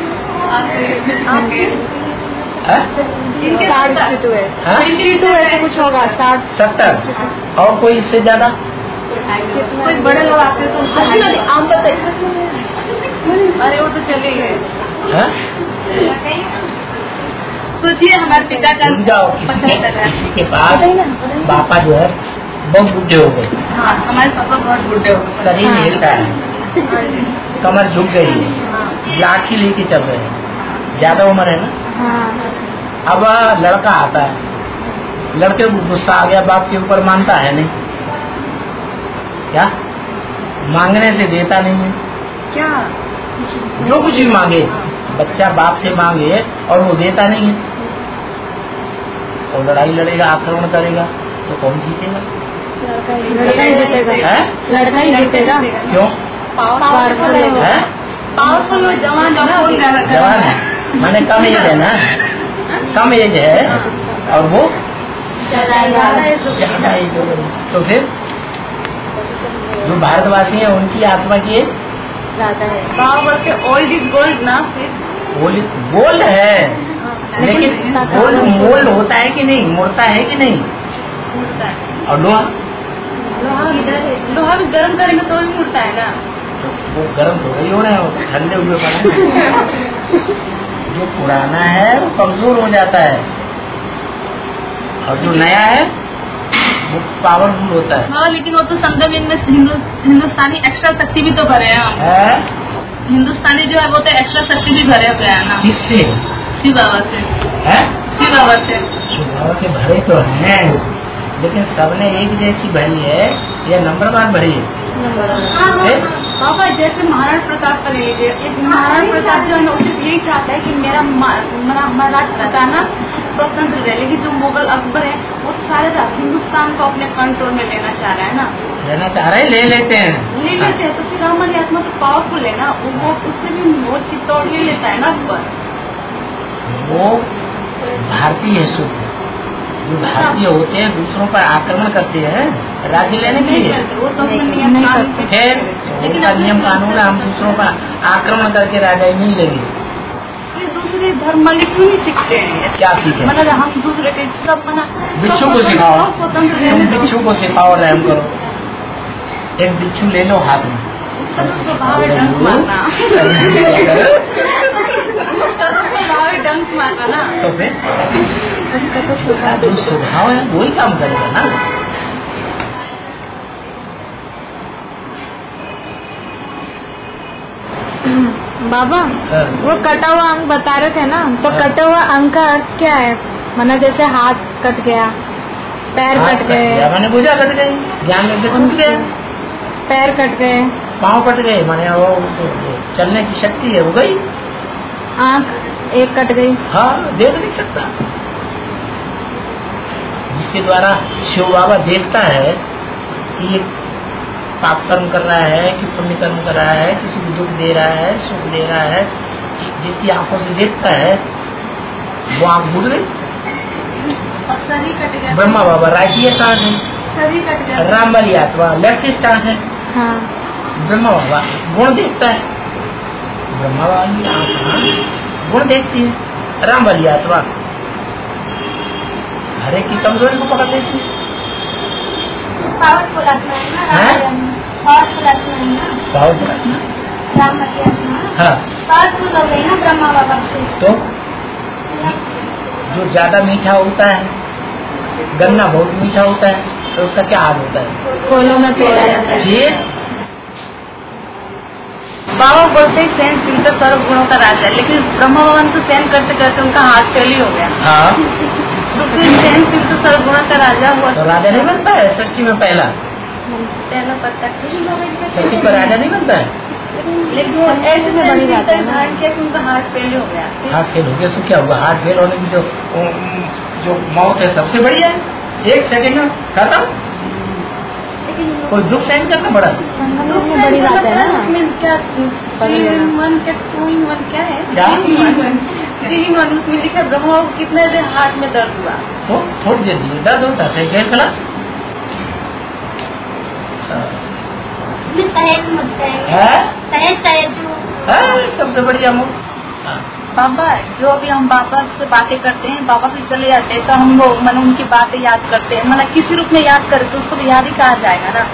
कुछ होगा साठ
सत्तर, और कोई इससे ज्यादा?
कोई बड़े लोग आते तो आम बताइए। अरे वो तो चले गए। सोचिए हमारे पिता का
जाओ किसी के पास पापा जो है बहुत बुढ़े हो गए।
हाँ हमारे पापा बहुत बुढ़े हो गए,
शरीर हिलता है, कमर झुक गई है, लाठी लेके चल रहे हैं, ज्यादा उम्र है ना। अब लड़का आता है, लड़के को गुस्सा आ गया बाप के ऊपर, मानता है नहीं क्या? मांगने से देता नहीं है
क्या?
जो कुछ भी मांगे बच्चा बाप से मांगे और वो देता नहीं है, और लड़ाई लड़ेगा, आक्रमण करेगा तो कौन जीतेगा?
लड़का ही जीतेगा। लड़का ही जीतेगा।
क्यों?
पावरफुल
है,
पावरफुल जवान
जवान है, माने कम एज है ना, कम एज है और वो ज्यादा एज हो गई। तो फिर जो भारतवासी है उनकी आत्मा की
ज्यादा है।
पावर के ओल्ड इज गोल्ड ना, फिर
गोल्ड है, लेकिन गोल्ड मोल्ड होता है कि नहीं, मुड़ता है कि नहीं? और लोहा
लोहा भी गर्म करेंगे तो भी मुड़ता है ना।
तो वो गर्म हो रही हो रहे हो, ठंडे हुए पड़ा जो पुराना है वो कमजोर हो जाता है, और जो नया है वो पावरफुल होता है।
हाँ, लेकिन वो तो संगम में हिंदु, हिंदुस्तानी एक्स्ट्रा शक्ति भी तो भरे हैं।
है?
हिंदुस्तानी जो है वो तो एक्स्ट्रा शक्ति भी भरे हुए है ना।
किससे?
शिव बाबा से।
है?
शिव बाबा से।
शिव बाबा से भरे तो हैं, लेकिन सबने एक जैसी भरी है या नंबरवार भरी है?
बाबा जैसे महाराणा प्रताप का ले लीजिए, एक महाराणा प्रताप जो है ना उसे यही चाहता है कि मेरा महाराज खजाना स्वतंत्र रहे, लेकिन जो मुगल अकबर है वो सारे हिंदुस्तान को अपने कंट्रोल में लेना चाह रहा है ना।
लेना चाह रहे हैं, ले लेते हैं
ले लेते हैं तो फिर रामानी आत्मा तो पावरफुल है ना, वो उससे भी वो चित्तौड़ ले लेता है ना अकबर।
वो भारतीय है, शुद्ध जो भारतीय होते हैं दूसरों पर आक्रमण करते हैं राज्य लेने के लिए,
वो तो नियम नहीं करते।
फिर उनका नियम कानून है, हम दूसरों पर आक्रमण करके राजा ही नहीं लेंगे।
फिर दूसरे धर्म वाले क्यों नहीं सीखते हैं?
क्या सीखे?
मतलब हम दूसरे के सब मना
बिच्छू को सिखाओ,
स्वतंत्र
बिच्छू को सिखाओ रहम करो। एक बिच्छू ले लो हाथ में,
डंक मारना डंक मारना ना,
तो फिर जो स्वभाव है वही काम करेगा ना।
बाबा वो कटा हुआ अंग बता रहे थे ना, तो कटा हुआ अंग का अर्थ क्या है? माना जैसे हाथ कट गया, पैर कट गए,
मैंने पूजा कट गई, ज्ञान में टूट गया,
पैर कट गए,
पाँव कट गए, माने वो चलने की शक्ति है वो गई,
आँख एक कट गई,
हाँ देख नहीं सकता। जिसके द्वारा शिव बाबा देखता है कि ये पाप कर्म कर रहा है कि पुण्य कर्म कर रहा है, किसी को दुख दे रहा है, सुख दे रहा है, जिसकी आंखों से देखता है वो आंख भूल गई। ब्रह्मा बाबा राइट स्टार्ट है, राम वाली आत्मा लेफ्ट स्टार्ट है।
हाँ।
ब्रह्मा बाबा गुण देखता है, ब्रह्मा वाली आत्मा गुण देखती है, राम वाली आत्मा हर एक की कमजोरी को पकड़ लेती है।
पावरफुल आत्मा है ना, पावरफुल आत्मा है ना,
पावरफुल आत्मा,
राम वाली आत्मा
हाँ
पावरफुल हो गई ना ब्रह्मा बाबा से।
तो जो ज्यादा मीठा होता है, गन्ना बहुत मीठा होता है, तो उसका क्या हाल होता है?
कोलों में पेड़ा जाता है।
ये
बाबा बोलते हैं सहन शील तो सर्व गुणों का राजा है, लेकिन ब्रह्मा भगवान तो सहन करते करते उनका हाथ फेल ही हो गया।
हाँ
तो फिर सहन शील तो सर्व गुणों का राजा हुआ,
तो राजा नहीं बनता है सृष्टि में पहला,
पहला पता
सृष्टि पर राजा नहीं बनता है।
लेकिन वो ऐसे बड़ी बात है धारण किया कि उनका हार्ट फेल हो गया।
हार्ट फेल हो गया तो क्या हुआ? हार्ट फेल होने की जो जो मौत है सबसे बड़ी है, एक सेकंड में खत्म। कोई दुख सहन करना बड़ा
बड़ी बात है ना।
क्या थ्री इन वन क्या टू इन वन क्या है?
क्या
थ्री इन वन उसमें लिखा ब्रह्मा को कितने देर हार्ट में दर्द हुआ?
तो थोड़ी देर दिए दर्द होता है गैर खलास
सहज मुद्दा
है,
सहज सहज
सबसे बढ़िया मुक्त।
बाबा जो अभी हम बाबा से बातें करते हैं, बाबा से चले जाते हैं तो हम लोग मन उनकी बातें याद करते हैं, मतलब किसी रूप में याद करें तो उसको याद ही कहा जाएगा ना।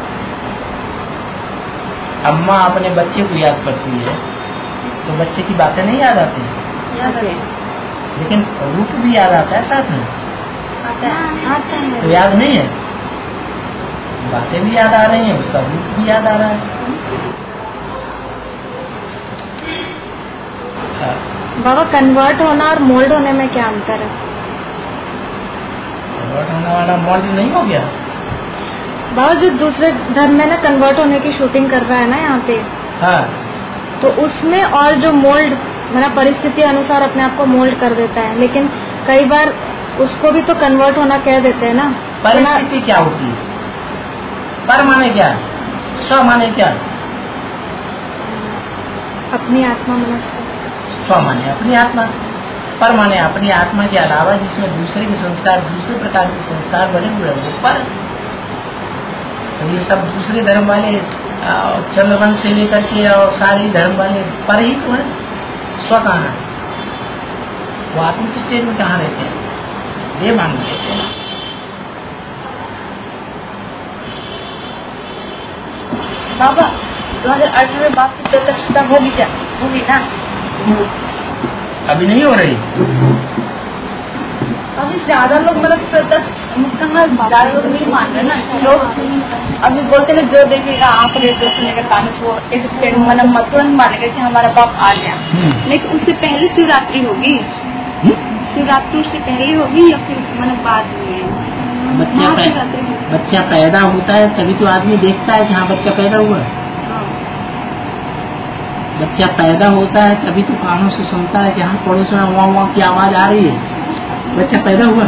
अम्मा अपने बच्चे को याद करती है तो बच्चे की बातें नहीं याद आती,
याद है,
लेकिन रूप भी याद आता है साथ में,
आता है, आता है।
तो याद नहीं है, बातें भी याद आ रही हैं, उसका रूप भी याद आ रहा है।
बाबा कन्वर्ट होना और मोल्ड होने में क्या अंतर है?
कन्वर्ट होने वाला मोल्ड नहीं हो गया।
बाबा जो दूसरे धर्म में ना कन्वर्ट होने की शूटिंग कर रहा है ना यहाँ पे,
हाँ
तो उसमें और जो मोल्ड मतलब परिस्थिति अनुसार अपने आप को मोल्ड कर देता है, लेकिन कई बार उसको भी तो कन्वर्ट होना कह देते हैं ना।
परिस्थिति क्या होती है? पर माने क्या, स्व माने क्या?
अपनी आत्मा मनस्व।
स्व माने अपनी आत्मा, पर माने अपनी आत्मा के अलावा जिसमें दूसरे के संस्कार, दूसरे प्रकार के संस्कार बने हुए हैं, पर तो ये सब दूसरे धर्म वाले चंद्रवंश से लेकर के और सारे धर्म वाले पर ही तो है। स्व कहाँ है? वो आत्मिक स्टेज में कहाँ रहते हैं? ये मान लेते हैं।
बाबा दो हजार अठारह में बाप की प्रत्यक्षता होगी क्या? होगी ना?
अभी नहीं हो रही,
अभी ज्यादा लोग मतलब प्रत्यक्ष कहाँ ज्यादा लोग नहीं मान रहे ना लोग। अभी बोलते ना जो देखेगा आंख लेकर सुनेगा कान वो मतलब मतलब मानेगा कि हमारा बाप आ गया। लेकिन उससे पहले शिवरात्रि होगी, शिवरात्रि उससे पहले होगी या फिर मतलब बाद में?
बच्चा पैदा बच्चा पैदा होता है तभी तो आदमी देखता है कि हाँ बच्चा पैदा हुआ है। बच्चा पैदा होता है तभी तो कानों से सुनता है कि हाँ पड़ोस में वहाँ वहाँ की आवाज आ रही है, बच्चा पैदा हुआ।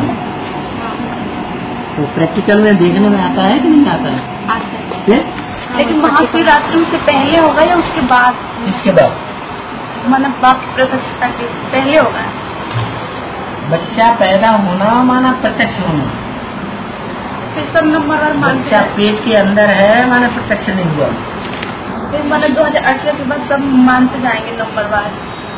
तो प्रैक्टिकल में देखने में आता है कि नहीं आता है? आता है।
लेकिन महाशिवरात्रि से पहले होगा या उसके बाद?
इसके बाद
मतलब बाप प्रत्यक्षता के पहले होगा।
बच्चा पैदा होना माना प्रत्यक्ष होना।
फिर सब नंबर
बच्चा पेट के अंदर है माना प्रत्यक्ष नहीं हुआ।
फिर मतलब दो हजार अठारह के बाद सब मानते जाएंगे नंबर वार।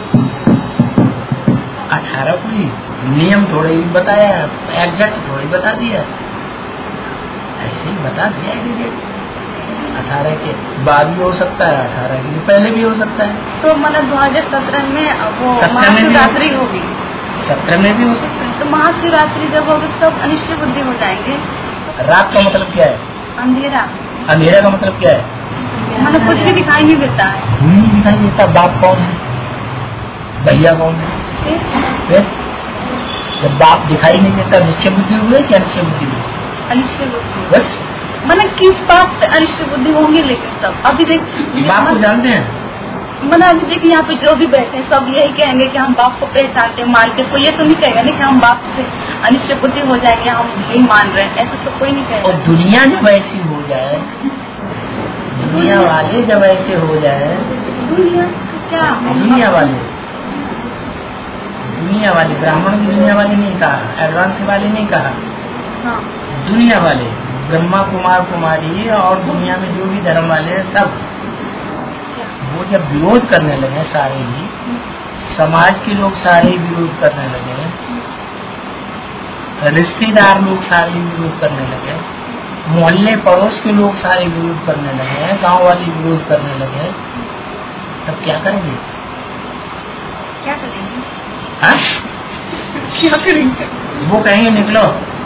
अठारह कोई नियम थोड़े ही बताया, एग्जैक्ट थोड़ी बता दिया, ऐसे ही बता दिया कि अठारह के बाद भी हो सकता है, अठारह के पहले भी हो सकता है।
तो मतलब दो हजार सत्रह में वो महाशिवरात्रि होगी,
सत्रह में भी हो सकता है।
तो महाशिवरात्रि जब होगी सब अनिश्चय बुद्धि हो जाएंगे।
रात का मतलब क्या है?
अंधेरा।
अंधेरा का मतलब क्या है?
मतलब कुछ भी दिखाई नहीं देता है।
नहीं दिखाई देता। बाप कौन है, भैया कौन है? फिर जब बाप दिखाई नहीं देता निश्चय बुद्धि हुई कि अनिश्चय बुद्धि हुई?
अनिश्चय बुद्धि।
बस
मतलब किस बात पे अनिश्चय बुद्धि होंगी? लेकिन सब अभी देख
बाप को जानते हैं।
मतलब अभी देखिए यहाँ पे जो भी बैठे हैं सब यही कहेंगे कि हम बाप को पहचानते हैं, मान के। कोई ये तो नहीं कहेगा नहीं कि हम बाप से अनिश्चय बुद्धि हो जाएंगे, हम नहीं मान रहे हैं, ऐसा तो कोई नहीं कहेगा।
और दुनिया जब ऐसी हो जाए, दुनिया वाले जब ऐसे हो जाए,
दुनिया क्या?
दुनिया वाले दुनिया वाले ब्राह्मण की दुनिया वाले नहीं कहा, एडवांस वाले नहीं कहा,
हाँ।
दुनिया वाले ब्रह्मा कुमार कुमारी और दुनिया में जो भी धर्म वाले हैं सब, वो जब विरोध करने लगे सारे ही, समाज के लोग सारे ही विरोध करने लगे, रिश्तेदार लोग सारे विरोध करने लगे, मोहल्ले पड़ोस के लोग सारे विरोध करने लगे, गांव वाले विरोध करने लगे, तब क्या करेंगे?
क्या करेंगे?
हाँ?
क्या करेंगे?
वो कहेंगे निकलो।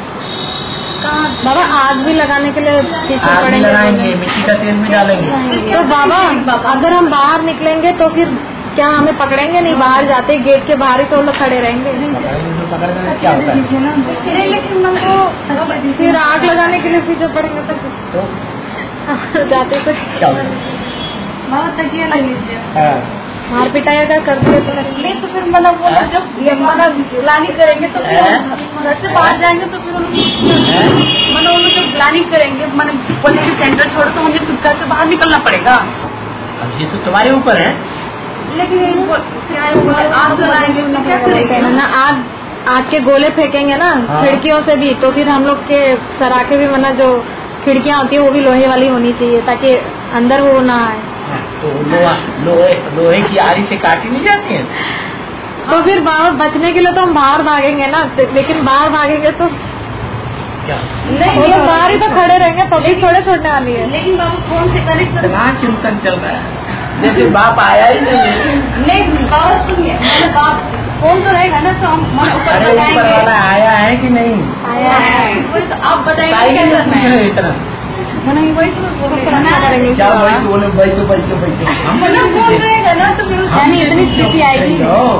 बाबा आग भी लगाने के लिए पीछे
आग भी
पड़ेंगे,
लगाएंगे, मिट्टी का तेल भी डालेंगे।
तो बाबा अगर हम बाहर निकलेंगे तो फिर क्या हमें पकड़ेंगे नहीं? बाहर जाते गेट के बाहर ही तो लोग खड़े रहेंगे।
पकड़ कर क्या होता है?
लेकिन मन को
फिर आग लगाने के लिए पीछे पड़ेंगे तो जाते कुछ
क्या होता है?
बहुत तकिया लगी
मार पिटाई अगर करते तो
नहीं तो फिर मतलब वो जब मतलब प्लानिंग करेंगे तो फिर घर से बाहर जाएंगे तो फिर मतलब वो जब प्लानिंग करेंगे मतलब पुलिस सेंटर छोड़ तो हमें घर से बाहर निकलना पड़ेगा।
अब ये तो तुम्हारे ऊपर है।
लेकिन क्या है आग जलाएंगे तो क्या करेंगे
ना? आग आग के गोले फेंकेंगे ना खिड़कियों से भी, तो फिर हम लोग के सराखे भी मतलब जो खिड़कियाँ होती है वो भी लोहे वाली होनी चाहिए ताकि अंदर वो ना आए।
तो लोहा लोहे लोहे की आरी से काटी नहीं जाती है?
तो फिर बाहर बचने के लिए तो हम बाहर भागेंगे ना, लेकिन बाहर भागेंगे तो
क्या?
नहीं तो बाहर ही तो खड़े रहेंगे, पब्लिक थोड़े छोड़ने वाली है।
लेकिन बाबू फोन से कनेक्ट कर
कहाँ चिंतन चल रहा है, जैसे बाप आया ही नहीं।
नहीं बाबा सुनिए, बाप फोन तो रहेगा ना तो हम
अरे ऊपर वाला आया है कि नहीं?
आया है, वही तो आप बताइए क्या करना है।
इतना
नहीं वही तो बोलेंगे
क्या भाई बोले भाई तो भाई तो भाई तो हम
फोन रहेगा ना तो फिर
यानी इतनी स्थिति आएगी।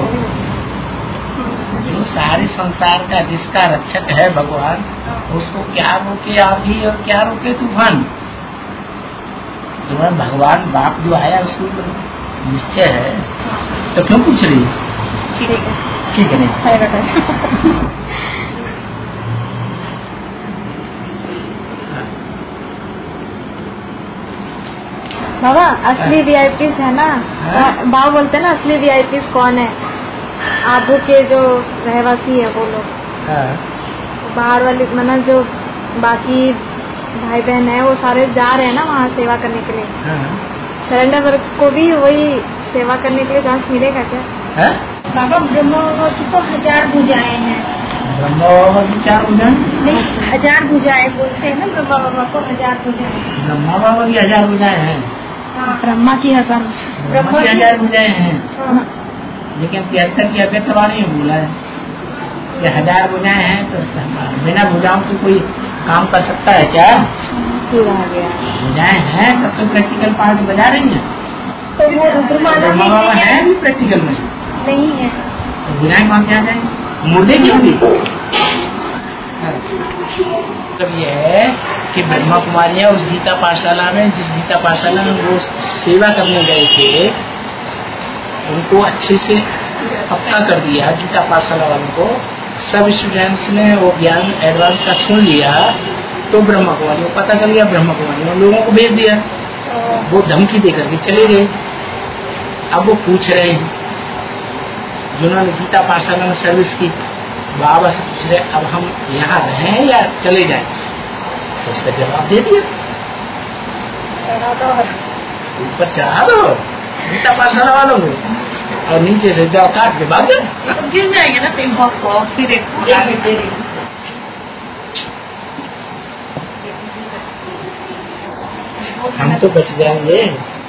जो सारे संसार का जिसका रक्षक है भगवान, उसको क्या रोके आंधी और क्या रोके तूफान? तुम्हें भगवान बाप जो आया उसके ऊपर निश्चय है तो क्यों पूछ रही?
ठीक है
ठीक है नहीं
बाबा असली वीआईपी है ना, बाबा बोलते हैं ना असली वीआईपी कौन है? आबू के जो रहवासी है वो लोग, बाहर वाली मतलब जो बाकी भाई बहन है वो सारे जा रहे हैं ना वहाँ सेवा करने के लिए। सरेंडर वर्ग को भी वही सेवा करने के लिए चांस मिलेगा क्या?
है?
बाबा ब्रह्मा बाबा की तो हजार भुजाएं हैं।
ब्रह्मा बाबा की चार भुजाएं
नहीं, हजार भुजाएं बोलते हैं ना ब्रह्मा बाबा को, हजार भुजाएं।
ब्रह्मा बाबा की हजार भुजाएं हैं।
ब्रह्मा की हजार
ब्रह्मा की हजार भुजाएं हैं, लेकिन तिहत्तर की अव्यक्त वाणी बोला है। ये हजार भुजाएं हैं तो बिना भुजाओं की कोई काम कर सकता है क्या? भुजाएं हैं तब तो प्रैक्टिकल पार्ट बजा रही है।
तो वो रुद्रमाला
ब्रह्मा बाबा है भी प्रैक्टिकल में
नहीं है
तो भुजाएं कौन से आ जाएंगे? मुर्दे की होंगी। मतलब ये है कि ब्रह्मा कुमारियां उस गीता पाठशाला में, जिस गीता पाठशाला में वो सेवा करने गए थे, उनको अच्छे से पक्का कर दिया गीता पाठशाला वालों को। सब स्टूडेंट्स ने वो ज्ञान एडवांस का सुन लिया तो ब्रह्मा कुमारियों को पता कर लिया, ब्रह्मा कुमारियों लोगों को भेज दिया, वो धमकी देकर के चले गए। अब वो पूछ रहे हैं जिन्होंने गीता पाठशाला में सर्विस की, बाबा से पूछ रहे अब हम यहाँ रहें या चले जाएं? तो उसका जवाब दे दिया, ऊपर चढ़ा दो गीता पाठशाला वालों को और नीचे से जाओ काट के भाग जाए।
तो गिर जाएंगे ना फिर फिर एक
हम तो बच जाएंगे।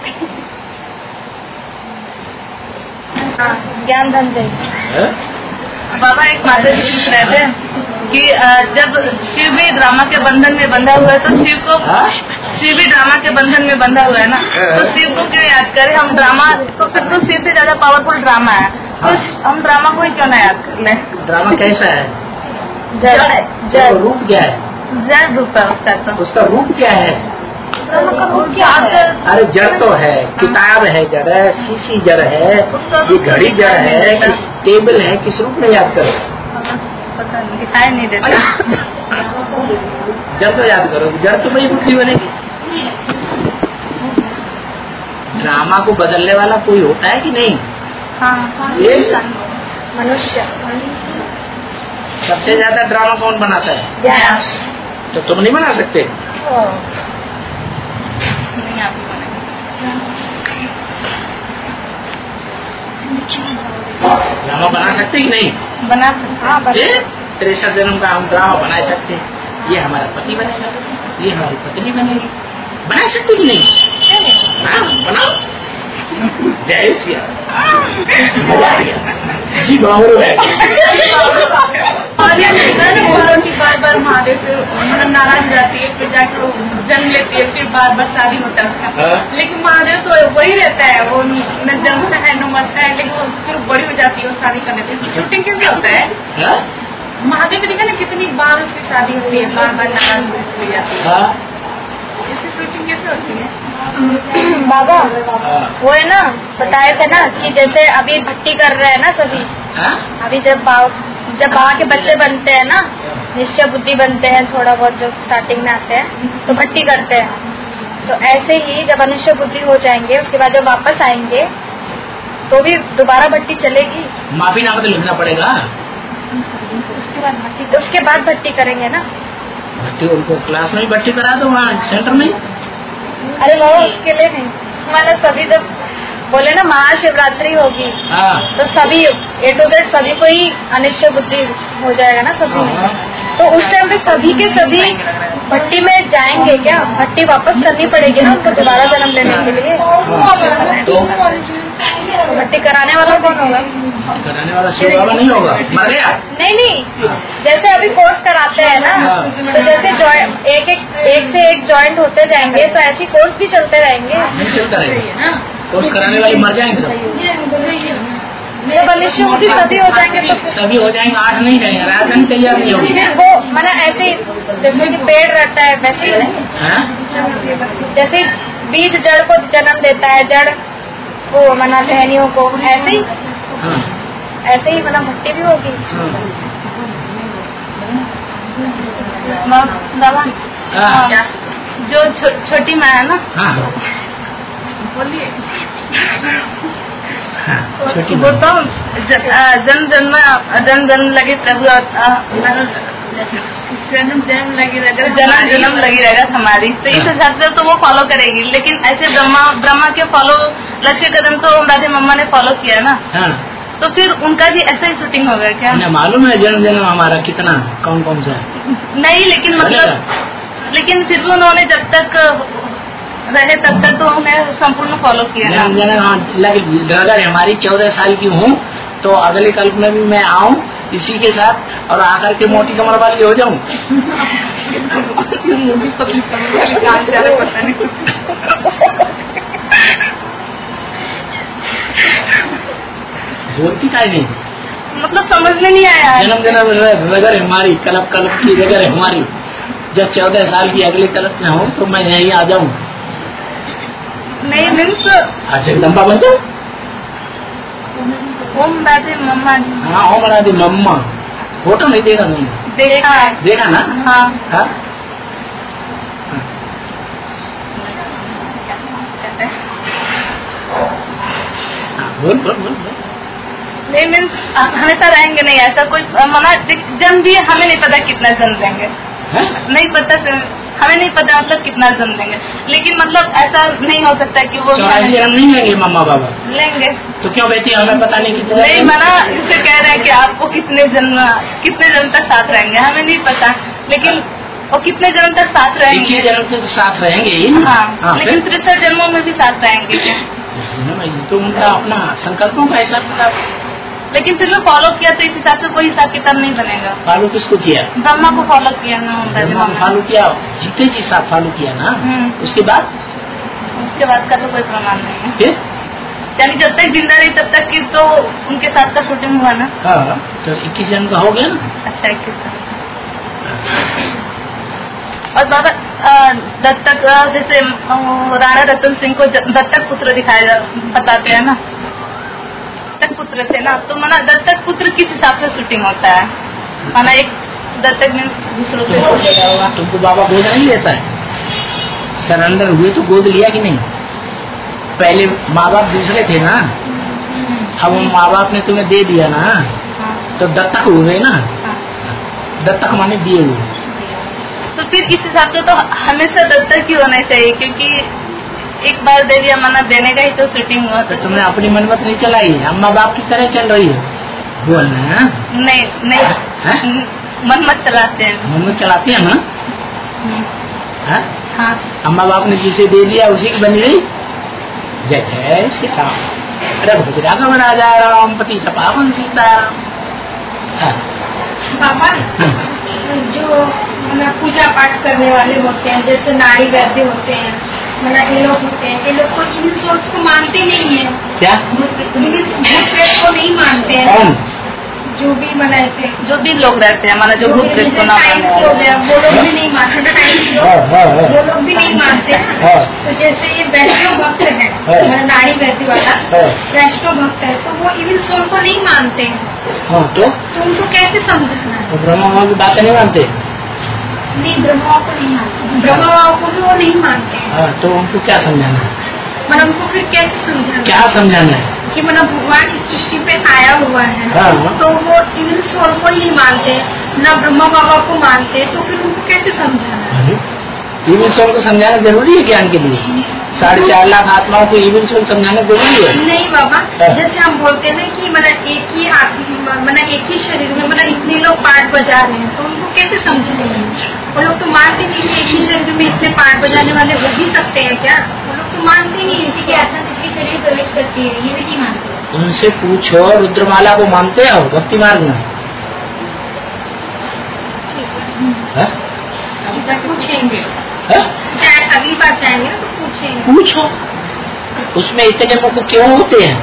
ज्ञान धन जाए।
बाबा एक माता जी पूछ रहे थे कि जब शिव भी ड्रामा के बंधन में बंधा हुआ है तो शिव को शिव भी ड्रामा के बंधन में बंधा हुआ है ना, तो शिव को क्यों याद करें हम? ड्रामा तो फिर तो शिव से ज्यादा पावरफुल ड्रामा है, तो हम ड्रामा को ही क्यों ना याद कर ले?
ड्रामा कैसा है?
जड़ है,
जड़ रूप क्या है?
जड़ रूप है उसका। तो
उसका रूप क्या है?
ड्रामा का रूप क्या है?
अरे जड़ तो है, किताब है जड़ है, शीशी जड़ है, ये घड़ी जड़ है, टेबल है, किस रूप में याद करो?
पता नहीं, दिखाई नहीं देता।
जड़ तो याद करो, जड़ तो बड़ी बुद्धि बनेगी। ड्रामा को बदलने वाला कोई होता है कि नहीं?
हाँ,
ये
मनुष्य।
सबसे ज्यादा ड्रामा कौन बनाता है?
व्यास।
तो तुम नहीं बना सकते?
नहीं, आप ही बनाएंगे।
ड्रामा बना सकते कि नहीं?
बना सकते। हाँ,
तिरसठ जन्म का हम ड्रामा बना सकते। ये हमारा पति बनेगा, ये हमारी पत्नी बनेगी, बना सकते कि नहीं? हाँ, बनाओ। जय श्री राम, मजा आ गया जी। बाबू है
की बार बार महादेव फिर मतलब नाराज रहती है, फिर जाके वो जन्म लेती है, फिर बार बार शादी होता है उसका। लेकिन महादेव तो वही रहता है, वो न जन्मता है न मरता है, लेकिन वो फिर बड़ी हो जाती है और शादी कर लेती है। शूटिंग कैसे होता है? महादेव देखा ना कितनी बार उसकी शादी होती है, बार बार नाराज हो जाती है, इसकी शूटिंग कैसे होती है?
बाबा वो है ना, बताए थे ना कि जैसे अभी भट्टी कर रहे हैं ना सभी, अभी जब जब बाबा के बच्चे बनते हैं ना, निश्चय बुद्धि बनते हैं, थोड़ा बहुत जब स्टार्टिंग में आते हैं तो भट्टी करते हैं। तो ऐसे ही जब अनिश्चय बुद्धि हो जाएंगे उसके बाद जब वापस आएंगे तो भी दोबारा भट्टी चलेगी।
माफी नामा तो लिखना पड़ेगा।
उसके बाद भट्टी उसके बाद भट्टी करेंगे ना।
भट्टी उनको क्लास में ही भट्टी करा दो, वहाँ सेंटर में।
अरे बाबा उसके लिए नहीं, मैंने सभी जब बोले ना महाशिवरात्रि होगी तो सभी ए टू जेड सभी को ही अनिश्चय बुद्धि हो जाएगा ना सभी में, तो उस टाइम पे सभी के सभी भट्टी में जाएंगे क्या? भट्टी वापस करनी पड़ेगी ना उनको दोबारा जन्म लेने के लिए। तो भट्टी कराने वाला कौन होगा?
कराने वाला शिव बाबा नहीं होगा, मर गया।
नहीं नहीं, जैसे अभी कोर्स कराते हैं ना, तो जैसे जॉइंट एक एक एक से एक जॉइंट होते जाएंगे तो ऐसी कोर्स भी चलते रहेंगे।
नहीं चलता रहेगा, कोर्स कराने वाले मर जाएंगे सब।
जब अनिश्चय बुद्धि सभी हो जाएंगे तो
सभी हो जाएंगे, आठ नहीं रहेंगे, राजधानी तैयार नहीं होगी।
वो मैंने ऐसे जैसे कि पेड़ रहता है वैसे ही, जैसे बीज जड़ को जन्म देता है, जड़ वो मना टहनियों को, ऐसे ही ऐसे ही मतलब भट्टी भी होगी।
जो छोटी माँ है ना, बोलिए वो तो जन्म जन्म जन्म जन्म लगे प्रभु जन्म जन्म लगी रहेगा, जन्म जन्म लगी रहेगा हमारी, तो इस हिसाब से तो वो फॉलो करेगी। लेकिन ऐसे ब्रह्मा ब्रह्मा के फॉलो लक्ष्य कदम तो राधे मम्मा ने फॉलो किया ना, तो फिर उनका भी ऐसा ही शूटिंग होगा क्या?
मालूम है जन्म जन्म हमारा कितना कौन कौन सा है?
नहीं, लेकिन मतलब लेकिन फिर भी उन्होंने जब तक रहे तब तक तो उन्हें संपूर्ण फॉलो किया।
अगर हमारी चौदह साल की हूँ तो अगले कल्प में भी मैं आऊँ इसी के साथ और आकर के मोटी कमर वाली हो जाऊं। बोलती का नहीं,
मतलब समझ में नहीं आया।
जन्म जन्म रगर है हमारी, कलप कलप की रगर है हमारी। जब चौदह साल की अगले कलप में हूँ तो मैं यहीं आ जाऊँ।
नहीं मीन्स
अच्छा जगदम्बा बनते
ओम राधे मम्मा जी।
हाँ ओम राधे मम्मा। फोटो नहीं देखा नहीं?
देखा है।
देखा ना?
हाँ
हाँ बोल बोल बोल
नहीं मीन्स हमेशा रहेंगे नहीं, ऐसा कोई मना जन्म भी हमें नहीं पता कितना जन्म देंगे, नहीं पता, हमें नहीं पता मतलब कितना जन्म देंगे, लेकिन मतलब ऐसा नहीं हो सकता कि वो
जन्म नहीं लेंगे मम्मा बाबा।
लेंगे
तो क्यों बेटी हमें पता नहीं कितना?
नहीं मना इससे कह रहे हैं कि आपको कितने जन्म कितने जन्म तक साथ रहेंगे, हमें नहीं पता, लेकिन वो कितने जन्म तक साथ रहेंगे।
जन्म से तो साथ रहेंगे ही।
हाँ, हाँ लेकिन तिरसठ जन्मों में भी साथ रहेंगे।
तो उनका अपना संकल्पों का हिसाब,
लेकिन फिर भी फॉलो किया तो इस हिसाब से कोई हिसाब किताब नहीं बनेगा।
फॉलो किसको किया?
ब्रह्मा को फॉलो किया ना,
ब्रह्मा को फॉलो किया, जीते जी साथ फॉलो किया ना। उसके बाद
उसके बाद का तो कोई प्रमाण नहीं है।
फिर
यानी जब तक जिंदा रही तब तक की तो उनके साथ का शूटिंग हुआ ना।
हाँ तो इक्कीस जन्म का हो गया ना।
अच्छा इक्कीस जन्म। और बाबा दत्तक जैसे राणा रतन सिंह को दत्तक पुत्र दिखाया बताते हैं ना, दत्तक पुत्र थे ना, तो माना दत्तक पुत्र किस हिसाब से शूटिंग होता है? माना एक दत्तक में दूसरों से गोद लेगा हुआ।
तुमको बाबा गोद नहीं लेता है? सरेंडर हुए तो गोद लिया कि नहीं? पहले माँ बाप दूसरे थे ना, अब उन माँ बाप ने तुम्हें दे दिया ना, तो दत्तक हो गए ना। दत्तक माने दिए हुए।
तो फिर इस हिसाब से तो हमेशा दत्तक ही होना चाहिए, क्योंकि एक बार दे दिया माना देने का ही तो शूटिंग हुआ।
तो तुमने अपनी मनमत नहीं चलाई, अम्मा बाप की तरह चल रही है। बोलना
नहीं नहीं मनमत चलाते हैं,
मनमत चलाते हैं ना। हाँ?
हाँ
अम्मा बाप ने जिसे दे दिया उसी की बनी रही। जय श्री राम। अरे भुजरा का बना जा राम पति तपावन सीता।
बाबा जो मतलब पूजा पाठ करने वाले होते हैं, जैसे नारी वैद्य होते हैं, मतलब ये लोग होते हैं, ये लोग को इन सोच को मानते नहीं है।
क्या?
भूत को नहीं मानते हैं। जो भी मनाते
जो भी लोग रहते हैं, माना जो भूत प्रेत को ना
लोग हैं वो लोग भी नहीं मानते, टाइम्स लोग वो लोग भी नहीं मानते। तो जैसे ये वैष्णव भक्त है, मतलब नारी वैद्य वाला वैष्णव भक्त है, तो वो इविल सोल को नहीं मानते हैं।
तो
उनको कैसे समझाना है?
ब्रह्मा की बातें नहीं मानते?
नहीं ब्रह्माओं को नहीं मानते, ब्रह्माओं को भी वो नहीं मानते हैं।
तो उनको क्या समझाना है?
मतलब उनको फिर कैसे समझाना?
क्या समझाना है?
कि मतलब भगवान इस सृष्टि पे आया हुआ है।
हाँ।
तो वो इविल सोल को ही नहीं मानते, ना ब्रह्मा बाबा को मानते, तो फिर उनको कैसे समझाना है?
इविल सोल को समझाना जरूरी है ज्ञान के लिए? साढ़े चार लाख आत्माओं को इविल सोल समझाना जरूरी है?
नहीं बाबा, जैसे हम बोलते हैं कि मतलब एक ही आत्मा, मतलब एक ही शरीर में मतलब इतने लोग पार्ट बजा रहे हैं, तो उनको कैसे समझेंगे? वो लोग तो मानते नहीं है एक ही शरीर में इतने पार्ट बजाने वाले हो भी सकते हैं क्या? वो लोग तो मानते नहीं है कि आत्मा किसी शरीर प्रवेश करती है, ये भी नहीं मानते।
उनसे पूछो, रुद्रमाला को मानते हो भक्ति मार्ग में?
पूछेंगे, अगली बार जाएंगे ना तो पूछेंगे।
पूछो, उसमें इतने मुख क्यों होते हैं?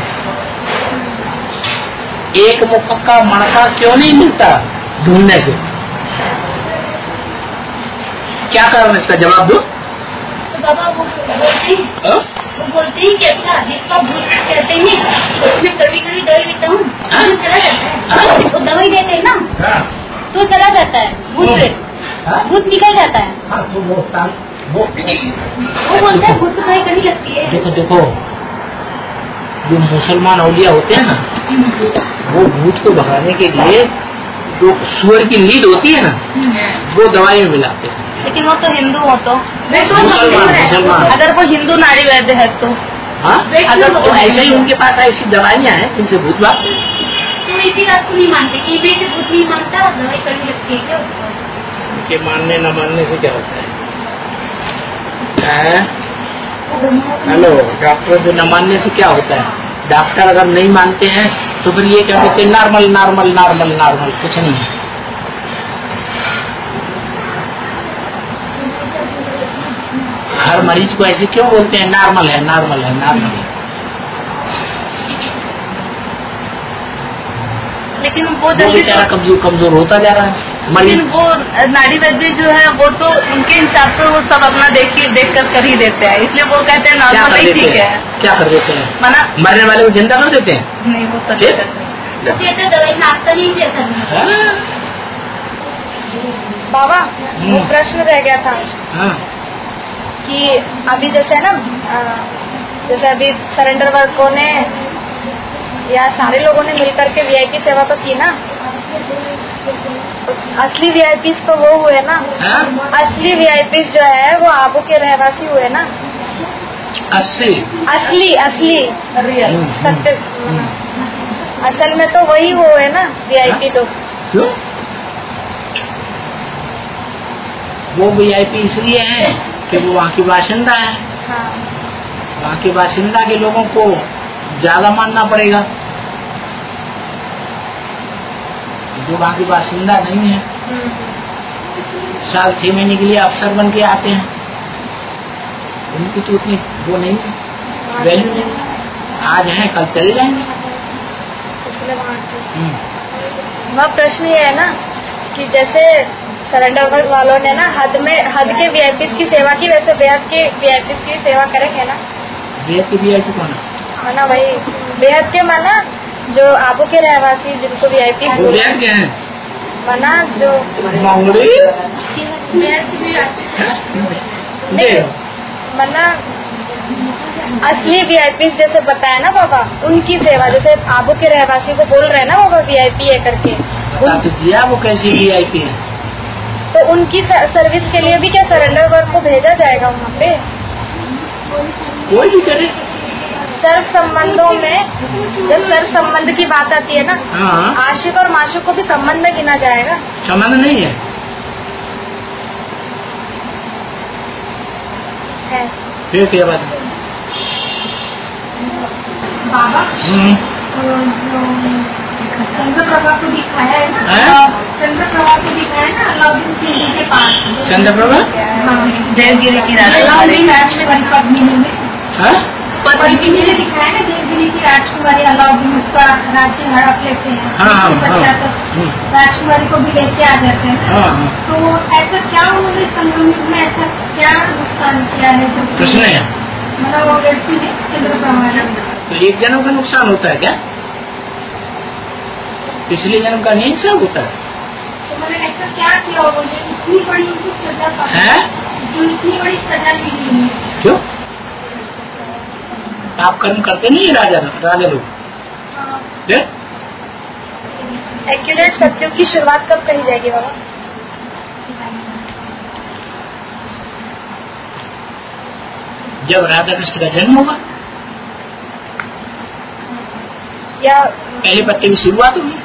एक मुख का मणका क्यों नहीं मिलता ढूंढने से? क्या कारण इसका जवाब दो।
तो बाबा वो बोलते हैं, वो बोलते हैं कि अच्छा जिसका भूत कहते हैं उसमें कभी कभी दवाई देता हूँ तो चला जाता है। वो दवाई देते हैं ना तो चला जाता है, भूत भूत निकल जाता है।
हाँ, तो वो, वो,
वो बोलते हैं भूत दवाई करनी लगती है।
देखो देखो जो मुसलमान औलिया होते हैं ना, वो भूत को भगाने के लिए जो सुअर की लीड होती है ना, वो दवाई में मिलाते हैं।
लेकिन वो तो हिंदू हो तो,
मुसलमान मुसलमान
अगर वो हिंदू नारी वैद्य है तो
हाँ, अगर तो ऐसे ही उनके पास ऐसी दवाइयाँ हैं जिनसे भूत भाग।
तो इसी बात को नहीं मानते कि ये से भूत नहीं मानता, दवाई करनी लगती है क्या उसको?
उनके मानने न मानने से क्या होता है? हेलो, डॉक्टर के न मानने से क्या होता है? डॉक्टर अगर नहीं मानते हैं तो फिर ये क्या कहते हैं, नॉर्मल नॉर्मल नॉर्मल नॉर्मल, कुछ नहीं है। हर मरीज को ऐसे क्यों बोलते हैं, नॉर्मल है नॉर्मल है नॉर्मल है।
लेकिन वो
वो
जल्दी
बेचारा कमजोर कमजोर होता जा रहा है मरीज।
लेकिन वो नाड़ी वैद्य जो है वो तो उनके हिसाब से वो सब अपना देखिए देख कर कर ही देते हैं, इसलिए वो कहते हैं
क्या
नॉर्मल
कर
ही
देते
ठीक है।
हैं, क्या कर देते हैं,
माना
मरने वाले को जिंदा कर देते हैं।
नहीं वो तो
फिर?
दवाई नाश्ता नहीं देता।
हाँ?
बाबा वो
हम्म।
प्रश्न रह गया था
हाँ।
कि अभी जैसे ना अ, जैसे अभी सरेंडर वर्कों ने या सारे लोगों ने मिलकर के वीआईपी सेवा तो की ना, असली वीआईपी तो वो हुए ना,
हाँ?
असली वीआईपी जो है वो आबू के रहवासी हुए ना,
अस्सी
असली असली
हम्म,
सत्य असल में तो वही हुए ना वीआईपी तो।
क्यों? वो वीआईपी इसलिए है कि वो वहाँ की बाशिंदा है,
हाँ
वहाँ के बाशिंदा के लोगों को ज्यादा मानना पड़ेगा। जो वहाँ के बाशिंदा नहीं है,
हम्म,
साल छह महीने के लिए अफसर बन के आते हैं, उनकी तो उतनी वो नहीं है, वैल्यू नहीं है। आज है कल चले जाएंगे।
इसलिए वहाँ से
हम्म।
वह प्रश्न ये है ना कि जैसे सरेंडर वर्ग वालों ने ना हद में हद के वीआईपी की सेवा की, वैसे बेहद के वीआईपी की सेवा करेंगे ना।
बेहद की वीआईपी कौन है?
माना वही बेहद के माना जो आबू के रहवासी जिनको वीआईपी
वो बेहद क्या है?
माना जो
मंगड़ी
नहीं माना असली वीआईपी जैसे बताया ना बाबा, उनकी सेवा जैसे आबू के रहवासी को बोल रहे हैं ना बाबा वीआईपी है करके,
बता तो दिया वो कैसी वीआईपी है।
तो उनकी सर्विस के लिए भी क्या सरेंडर वर्ग को भेजा जाएगा वहाँ पे?
कोई भी करे।
सर्व संबंधों में जब सर्व संबंध की बात आती है ना,
हाँ,
आशिक और माशुक को भी संबंध में गिना जाएगा।
संबंध नहीं है,
है
फिर क्या बात है?
बाबा
हम्म।
चंद्रप्रभा को दिखाया है ना,
हैं?
चंद्रप्रभा को दिखाया ना अलाउद्दीन खिलजी के पास।
चंद्रप्रभा
देवगिरी की
अलाउद्दीन
राजकुमारी
राजकुमारी पद्मिनी में
हाँ?
पद्मिनी ने दिखाया ना देवगिरी की राजकुमारी अलाउद्दीन उसका राज्य हड़प लेते हैं,
हाँ, हाँ,
बच्चा
हाँ।
तो
हम्म।
राजकुमारी को भी लेके आ जाते हैं।
हाँ, हाँ।
तो ऐसा क्या उन्होंने संगमित में ऐसा क्या नुकसान किया है जो
किसने?
मतलब वो व्यक्ति ने चंद्रप्रभा ने?
तो एक जन्म का नुकसान होता है क्या? पिछले जन्म का नहीं नुकसान होता है?
तो मैंने ऐसा क्या किया वो जो इतनी बड़ी उनको सजा पा
है?
जो इतनी बड़ी सजा मिली है?
क्यों? आप कर्म करते नहीं है राजा राजा लोग? फिर
एक्यूरेट सत्यों की शुरुआत कब कही जाएगी बाबा?
जब राधा कृष्ण का जन्म होगा,
या
पहले पत्ते की शुरुआत होगी।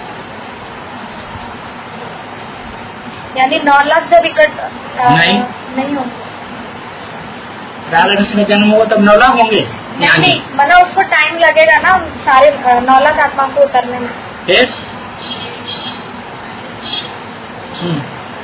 यानी नौ लाख जब इकट अ,
नहीं।
नहीं होंगे,
राधा कृष्ण का जन्म होगा तब नौ लाख होंगे।
नहीं नहीं मतलब उसको टाइम लगेगा ना सारे अ, नौ लाख आत्मा को उतरने में।
फिर हम्म।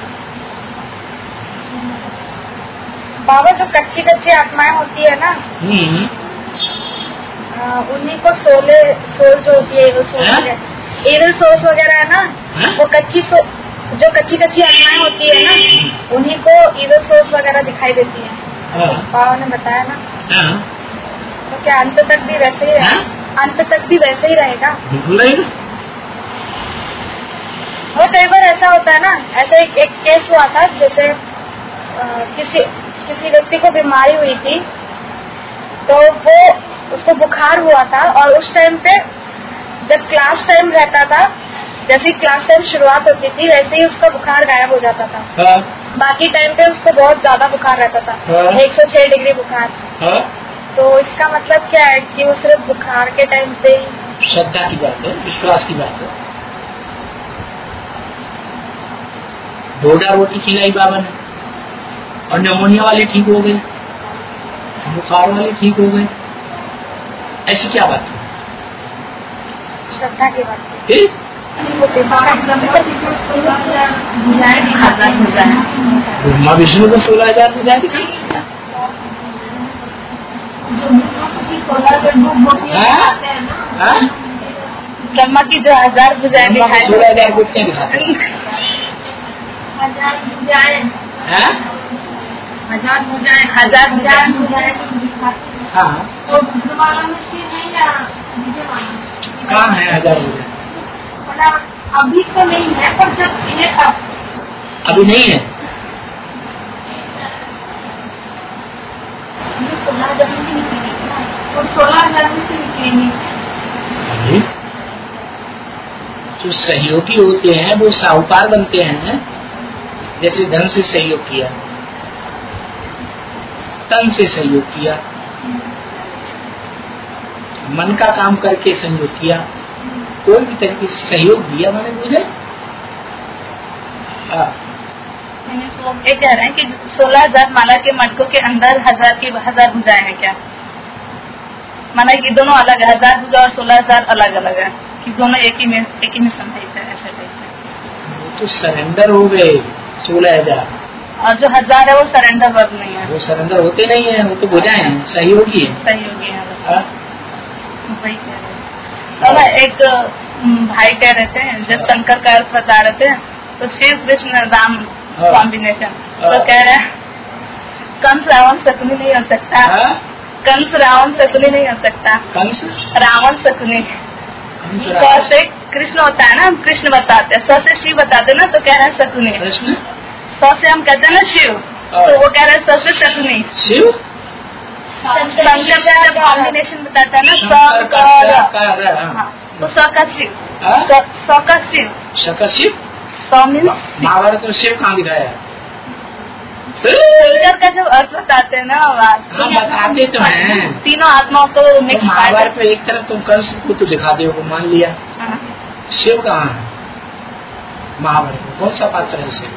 बाबा जो कच्ची कच्ची आत्माएं होती है ना,
हम्म।
अ, उन्हीं को सोले सोल जो होती है एविल सोल
हाँ?
वगैरह एविल सोल्स वगैरह है ना,
हाँ?
वो कच्ची सो जो कच्ची कच्ची आत्माएं होती है ना, उन्हीं को एविल सोल्स वगैरह दिखाई देती है।
हाँ,
बाबा ने बताया ना,
हाँ,
तो क्या अंत तक भी वैसे ही रहेगा? अंत तक भी वैसे ही रहेगा।
बिल्कुल रहेगा।
वो कई बार ऐसा होता है ना, ऐसा एक, एक केस हुआ था जैसे अ, किसी किसी व्यक्ति को बीमारी हुई थी, तो वो उसको बुखार हुआ था और उस टाइम पे जब क्लास टाइम रहता था, जैसे क्लास टाइम शुरुआत होती थी वैसे ही उसका बुखार गायब हो जाता था।
हाँ,
बाकी टाइम पे उसको बहुत ज्यादा बुखार रहता था,
हाँ।
एक सौ छह डिग्री बुखार।
हाँ।
तो इसका मतलब क्या है कि वो सिर्फ बुखार के टाइम पे ही
श्रद्धा की बात है, विश्वास की बात है। डोडा रोटी खिलाई बाबा ने और न्यूमोनिया वाले ठीक हो गए, बुखार वाले ठीक हो गए, ऐसी क्या बात है?
श्रद्धा के बाद
फिर ब्रह्मा विष्णु को सोलह हजार भुजाएं दिखाई।
ब्रह्मा की जो हजार भुजाएं दिखाई,
सोलह हजार बुट्टियाँ दिखाते हैं।
हजार भुजाएं
हजार भुजाएं
हजार भुजाएं
हाँ
तो विद्यमान में सिर नहीं या विद्यमान?
कहाँ है हजार भुजाएं?
मतलब अभी तो नहीं है, पर जब ये अब
अभी नहीं है।
सोलह हजार में से निकलेगी और सोलह हजार में से निकलेंगी।
अभी जो सहयोगी होते हैं वो साहूकार बनते हैं। जैसे धन से सहयोग किया, तन से सहयोग किया, मन का काम करके सहयोग किया, कोई भी तरीके से सहयोग दिया मैंने मुझे।
ये कह रहे हैं कि सोलह हजार माला के मटकों के अंदर हजार की हजार भुजाएं हैं क्या? माना कि दोनों अलग है, हजार भुजा और सोलह हजार अलग अलग है कि दोनों एक ही में एक ही में संभावित है, ऐसा टाइप है।
वो तो सरेंडर हो गए सोलह हजार,
और जो हजार है वो सरेंडर वर्ग नहीं है,
वो सरेंडर होते नहीं है, वो तो भुजाएं हैं, सहयोगी है।
सहयोगी है।
हाँ?
वही कह रहे हैं। और एक भाई कह रहे थे जब शंकर का अर्थ बता रहे थे तो शिव कृष्ण राम कॉम्बिनेशन, तो कह रहे हैं कंस रावण शकुनी नहीं हो सकता।
हाँ?
कंस रावण शकुनी नहीं हो सकता।
कंस
रावण शकुनी
कंस
स से कृष्ण होता है ना, हम कृष्ण बताते हैं, स से शिव बताते ना, तो कह रहे हैं शकुनी।
कृष्ण
स से हम कहते हैं ना शिव, तो वो कह रहे हैं स से शकुनी।
शिव
शंकर का जब कॉम्बिनेशन बताता है ना, स का र, हाँ, तो स का शिव, स का शिव,
शका शिव।
स मीन्स
महाभारत में शिव कहाँ दिखाया है?
शंकर का जब अर्थ बताते हैं ना,
हाँ बताते तो हैं।
तीनों आत्माओं को
तो
मिक्स
महाभारत में एक तरफ तुम कंस को तो दिखा दे को मान लिया, शिव कहाँ है महाभारत में? कौन सा पात्र है शिव?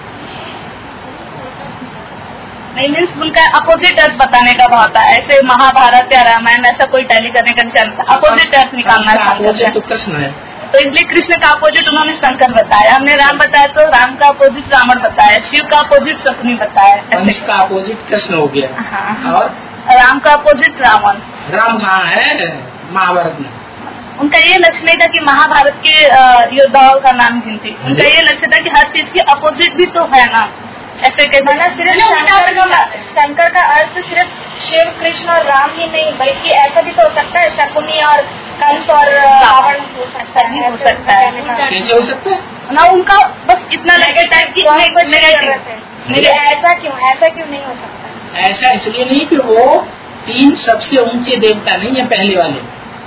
नहीं मीन्स उनका अपोजिट अर्थ बताने का भाव था। ऐसे महाभारत या रामायण ऐसा कोई टैली करने का नहीं चलता, अपोजिट अर्थ निकालना है।
अपोजिट तो कृष्ण है,
तो इसलिए कृष्ण का अपोजिट उन्होंने शंकर बताया, हमने राम बताया तो राम का अपोजिट रावण बताया, शिव का अपोजिट शकुनी बताया।
कंस का अपोजिट कृष्ण हो गया।
हाँ,
और
राम का अपोजिट रावण।
राम कहाँ है महाभारत में?
उनका ये लक्ष्य नहीं था कि महाभारत के योद्धाओं का नाम गिनती, उनका ये लक्ष्य था कि हर चीज के अपोजिट भी तो है ना। ऐसे कहते हैं सिर्फ शंकर का शंकर का अर्थ सिर्फ शिव कृष्ण और राम ही नहीं, बल्कि ऐसा भी तो हो सकता है शकुनी और कंस और रावण हो सकता है, हो सकता है।
कैसे हो सकता है
ना? उनका बस इतना नेगेटिव की नेगेटिव, ऐसा क्यों ऐसा क्यों नहीं हो सकता?
ऐसा इसलिए नहीं कि वो तीन सबसे ऊंचे देवता नहीं है पहले वाले,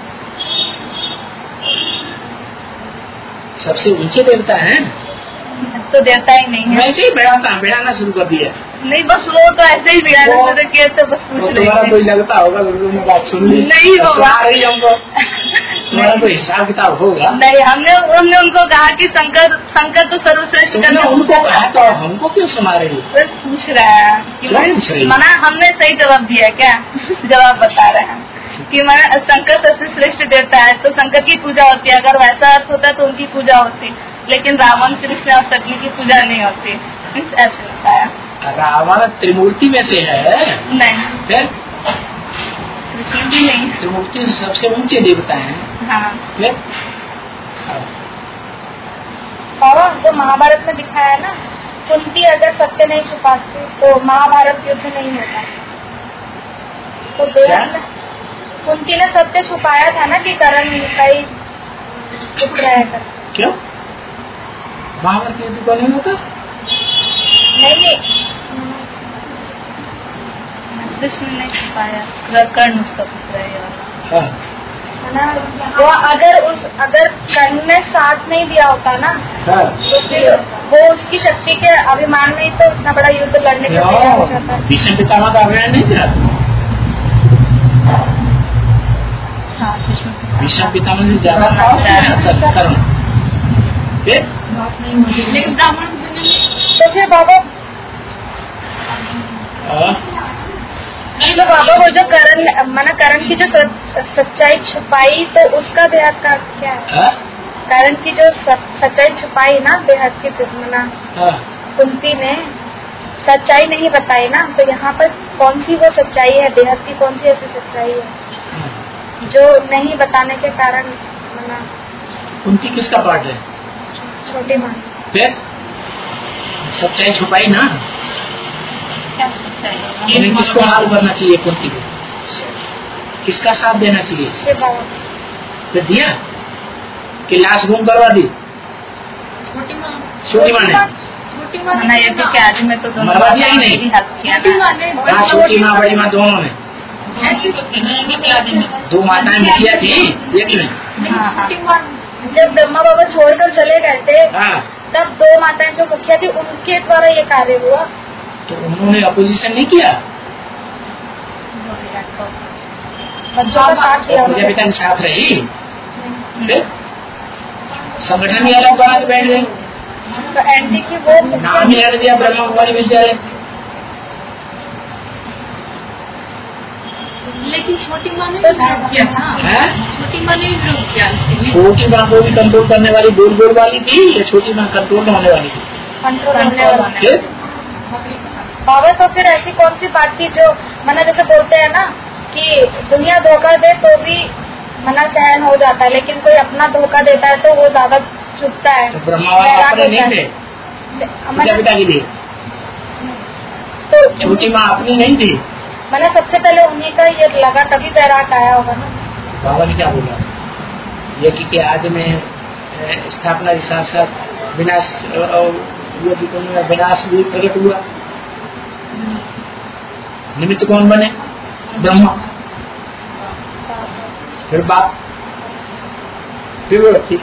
सबसे ऊंचे देवता हैं
तो देवता ही नहीं है।
वैसे ही बिड़ाता बिड़ाना शुरू कर दिया।
नहीं बस वो तो ऐसे ही बिड़ाना शुरू किया, तो बस पूछ रहे
तुम्हारा कोई लगता होगा तुमने बात सुन ली
नहीं होगा
रही हमको, तुम्हारा कोई हिसाब किताब होगा नहीं?
हमने हमने उनको कहा कि शंकर शंकर तो सर्वश्रेष्ठ करना,
उनको कहा तो हमको क्यों सुना रही?
बस पूछ रहा है कि मना हमने सही जवाब दिया क्या? जवाब बता रहे हैं कि मना शंकर सबसे श्रेष्ठ देवता है तो शंकर की पूजा होती है, अगर वैसा अर्थ होता तो उनकी पूजा होती, लेकिन रावण कृष्ण और शक्ति की पूजा नहीं होती। ऐसे बताया।
रावण त्रिमूर्ति में से है
नहीं,
फिर
कृष्ण भी नहीं।
त्रिमूर्ति सबसे ऊंचे देवता हैं।
हाँ,
फिर
और जो महाभारत में दिखाया है ना, कुंती अगर सत्य नहीं छुपाती तो महाभारत युद्ध नहीं होता। तो कुंती ने सत्य छुपाया था ना कि करण कई पुत्र है।
क्यों महाभारत युद्ध को नहीं होता?
नहीं, कृष्ण ने छुपाया, कर्ण उसका पुत्र है ना। वो अगर उस अगर कर्ण ने साथ नहीं दिया होता ना,
हाँ।
तो फिर वो उसकी शक्ति के अभिमान में ही तो इतना बड़ा युद्ध लड़ने का तैयार हो जाता है।
भीष्म पितामह का अभिमान नहीं था?
हाँ,
भीष्म पितामह से ज्यादा कर्ण।
लेकिन ब्राह्मण तो फिर बाबा तो बाबा वो जो करण मना करण की जो सच्चाई छुपाई तो उसका देहात का क्या है? कारण की जो सच्चाई छुपाई ना बेहद की दुश्मना कुंती ने सच्चाई नहीं बताई ना, तो यहाँ पर कौन सी वो सच्चाई है, बेहद की कौन सी ऐसी सच्चाई है जो नहीं बताने के कारण मना।
कुंती किसका पार्ट है?
छोटी माँ।
फिर सच्चाई छुपाई ना,
क्या सच्चाई?
यानी किसको हाल करना चाहिए? कुंती को किसका साथ देना चाहिए?
शिव बाबा।
फिर दिया कि लाश गुम करवा दी?
छोटी माँ।
छोटी माँ ने
छोटी माँ ने ये कि आज में तो दोनों
मरवा दिया ही नहीं।
छोटी माँ ने
हाँ, छोटी माँ बड़ी माँ दोनों ने, दो माताएं मुखिया थी एक में।
छोटी माँ जब ब्रह्मा बाबा छोड़कर चले गए थे,
हाँ,
तब दो माताएं जो मुखिया थी उनके द्वारा ये कार्य हुआ।
तो उन्होंने अपोजिशन नहीं किया,
बच्चों का साथ किया
प्रजा पिता के साथ रही, फिर संगठन भी अलग बना के बैठ गए,
तो एंटी की वो
नाम ही रख दिया ब्रह्मा कुमारी विद्यालय।
लेकिन छोटी माँ ने विरोध किया था। छोटी माँ ने विरोध किया।
छोटी माँ को भी कंट्रोल करने वाली बोल बोल वाली थी या छोटी माँ कंट्रोल होने वाली थी?
कंट्रोल करने वाली। बाबा तो फिर ऐसी कौन सी बात थी जो मना, जैसे बोलते हैं ना कि दुनिया धोखा दे तो भी मना सहन हो जाता है, लेकिन कोई अपना धोखा देता है तो वो ज्यादा चुभता है।
तो ब्रह्मा बाबा अपने नहीं थे, पिता पिता की थी,
तो
छोटी माँ अपनी नहीं थी।
मैंने सबसे पहले उन्हीं का ये लगा, तभी बैराग आया होगा ना।
बाबा ने क्या बोला? ये कि, कि आज में स्थापना के साथ साथ विनाश में विनाश भी प्रकट हुआ। निमित्त कौन बने? ब्रह्मा। फिर बाप, फिर वो रखी।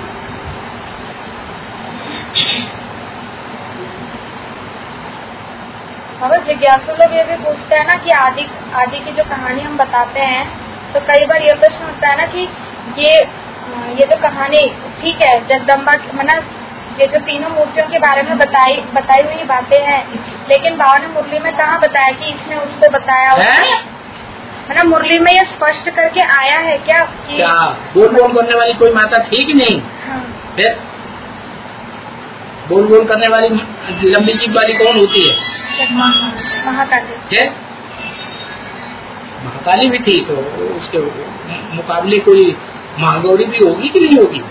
बाबा जिज्ञासु लोग ये भी पूछते हैं ना कि आदि आदि की जो कहानी हम बताते हैं, तो कई बार ये प्रश्न उठता है ना कि ये ये जो कहानी ठीक है जगदम्बा मना ये जो तीनों मूर्तियों के बारे में बताई बताई हुई बातें हैं, लेकिन बाबा ने मुरली में कहाँ बताया कि इसने उसको बताया? मना मुरली में ये स्पष्ट करके आया है क्या कि
क्या बोल बोल करने वाली कोई माता थी कि नहीं?
हाँ।
फिर बोल बोल करने वाली लंबी जीभ वाली कौन होती है?
महाकाली।
महाकाली भी थी, तो उसके मुकाबले कोई महागौरी भी होगी कि नहीं होगी?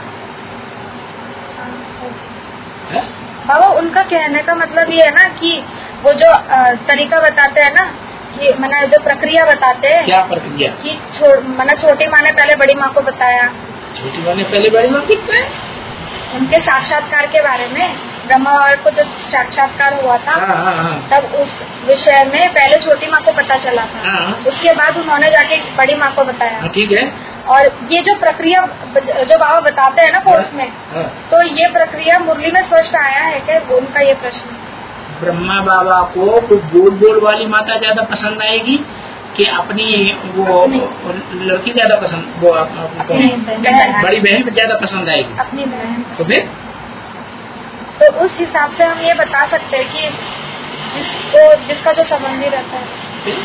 बाबा उनका कहने का मतलब ये है ना कि वो जो तरीका बताते हैं ना, कि मना जो प्रक्रिया बताते हैं।
क्या प्रक्रिया?
कि छो, मना छोटी माँ ने पहले बड़ी माँ को बताया।
छोटी माँ ने पहले बड़ी माँ को बताया?
उनके साक्षात्कार के बारे में, ब्रह्मा बाबा को जब साक्षात्कार हुआ था,
हाँ, हाँ, हाँ।
तब उस विषय में पहले छोटी माँ को पता चला था।
हाँ।
उसके बाद उन्होंने जाके बड़ी माँ को बताया।
ठीक है।
और ये जो प्रक्रिया जो बाबा बताते हैं ना कोर्स में,
हाँ।
तो ये प्रक्रिया मुरली में स्पष्ट आया है क्या? उनका ये प्रश्न।
ब्रह्मा बाबा को कोई बोल बोल वाली माता ज्यादा पसंद आएगी कि अपनी वो लड़की ज्यादा पसंद, वो अपनी बड़ी बहन ज्यादा पसंद आएगी?
अपनी बहन।
तो फिर
तो उस हिसाब से हम ये बता सकते हैं कि जिसको जिसका जो संबंधी रहता है।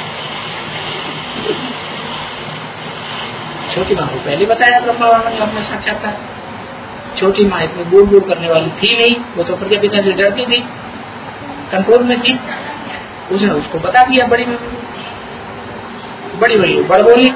छोटी माँ को पहले बताया ब्रह्मा बाबा ने अपने साक्षात्कार। छोटी माँ इतनी बोल बोल करने वाली थी नहीं, वो तो प्रजापिता से डरती थी, कंट्रोल में थी। उसने उसको बता दिया बड़ी में, बड़ी बड़ी बड़ बोली।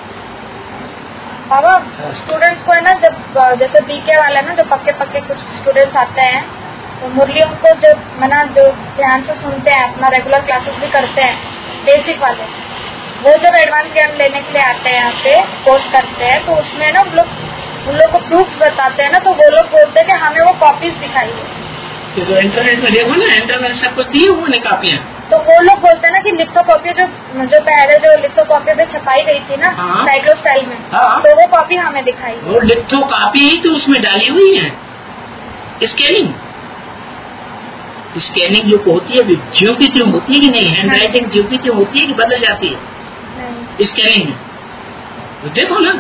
बाबा स्टूडेंट्स को है ना, जब जैसे बीके वाले ना जो पक्के पक्के कुछ स्टूडेंट्स आते हैं, तो मुरलियों को जब मना जो ध्यान से सुनते हैं, अपना रेगुलर क्लासेस भी करते हैं, बेसिक वाले, वो जब एडवांस ज्ञान लेने के लिए आते हैं यहाँ पे कोर्स करते हैं, तो उसमें ना उन लोग उन लोग को प्रूफ बताते हैं ना, तो वो लोग बोलते हैं कि हमें वो कॉपीज दिखाइए।
तो इंटरनेट में देखो ना, इंटरनेट सब कुछ दी हुई कापियाँ।
तो वो लोग बोलते हैं ना कि लिखो कॉपी जो जो पहले जो लिखो कॉपी पे छपाई गई थी ना,
हाँ।
साइक्लो स्टाइल में,
हाँ।
तो वो कॉपी हमें दिखाई।
वो लिखो कॉपी ही तो उसमें डाली हुई है। स्कैनिंग स्कैनिंग जो होती है ज्यों की त्यों होती है कि नहीं? हैंड राइटिंग ज्यों की त्यों होती है कि बदल जाती है स्कैनिंग में? तो देखो ना,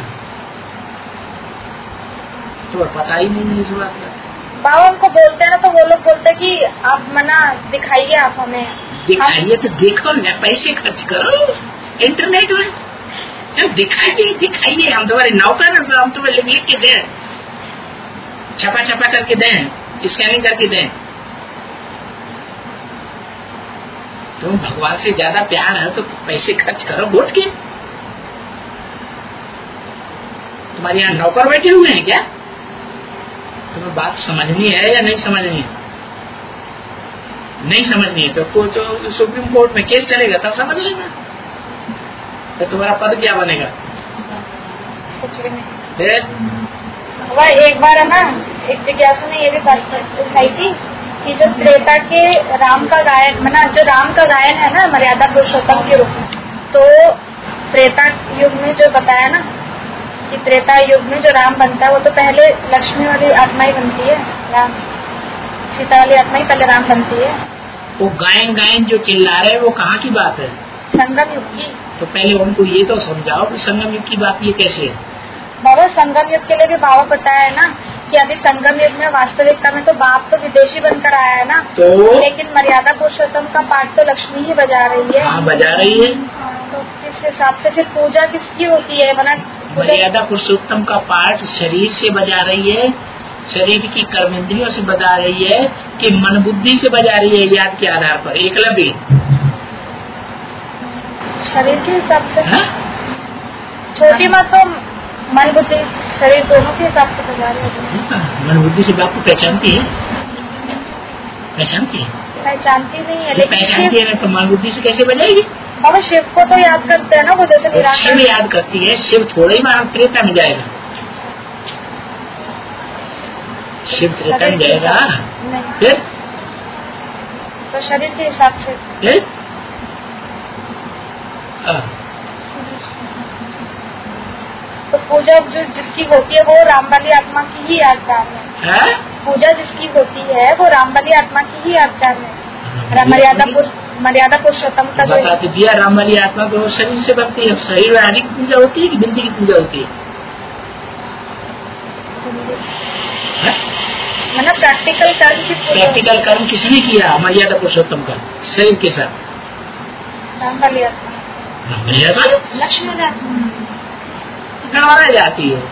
तो पता ही नहीं इस बात का।
बाबा उनको बोलते हैं ना, तो वो लोग बोलते हैं कि आप मना दिखाइए, आप हमें
दिखाइए। तो देखो ना, पैसे खर्च करो इंटरनेट में, जब दिखाइए दिखाइए, हम तुम्हारे नौकर हैं, तो हम तुम्हें लिख लिख के दे। छपा छपा करके दें, स्कैनिंग करके दें। तुम भगवान से ज्यादा प्यार है तो पैसे खर्च करो वोट के। तुम्हारे यहाँ नौकर बैठे हुए हैं क्या? तुम्हें बात समझनी है या नहीं समझनी है? नहीं समझनी है तो को तो सुप्रीम कोर्ट में केस चलेगा तब समझ लेना। तो तुम्हारा पद क्या बनेगा?
कुछ भी नहीं। वह एक बार है ना, एक जिज्ञासु ने ये भी बात उठाई थी कि जो त्रेता के राम का गायन, मना जो राम का गायन है ना मर्यादा पुरुषोत्तम के रूप में, तो त्रेता युग में जो बताया ना कि त्रेता युग में जो राम बनता है वो तो पहले लक्ष्मी वाली आत्मा ही बनती है, राम सीता वाली आत्मा ही पहले राम बनती है।
वो गायन गायन जो चिल्ला रहे हैं वो कहाँ की बात है?
संगम युग की।
तो पहले उनको ये तो समझाओ कि संगम युग की बात ये कैसे है?
बाबा संगम युग के लिए भी बाबा बताया है ना कि अभी संगम युग में वास्तविकता में तो बाप तो विदेशी बनकर आया है ना,
तो
लेकिन मर्यादा पुरुषोत्तम का पाठ तो लक्ष्मी ही बजा रही है।
हाँ बजा रही है।
तो किस हिसाब से फिर पूजा किसकी होती है? मना
मर्यादा पुरुषोत्तम का पाठ शरीर से बजा रही है, शरीर की कर्मेंद्रियों से बजा रही है कि मन बुद्धि से बजा रही है? याद के आधार पर एकलव्य
शरीर के हिसाब से।
हाँ?
छोटी माँ तो मन बुद्धि शरीर दोनों के हिसाब से बजा रही है।
मन बुद्धि से बाप को पहचानती है? पहचानती है?
पहचानती नहीं है,
जब
लेकिन
पहचानती है ना तो मन बुद्धि से कैसे बजाएगी?
बाबा शिव को तो याद करते हैं ना, वो जैसे
तो शिव याद करती है। शिव थोड़ा ही वहाँ त्रेता में जाएगा, शिव त्रेता में जाएगा फिर
तो शरीर के हिसाब से
फिर
तो पूजा जो जिसकी होती है वो राम वाली आत्मा की ही यादगार है,
है?
पूजा जिसकी होती है वो राम वाली आत्मा की ही यादगार है। मर्यादा मर्यादा पुरुषोत्तम का जो
बता दिया, राम वाली आत्मा तो शरीर से बनती है। शरीर में आदि की पूजा होती है कि बिंदी की पूजा होती है?
मतलब प्रैक्टिकल कर्म की पूजा।
प्रैक्टिकल कर्म किसने किया? मर्यादा पुरुषोत्तम का शरीर के साथ
राम वाली आत्मा लक्ष्मी
माना जाती है।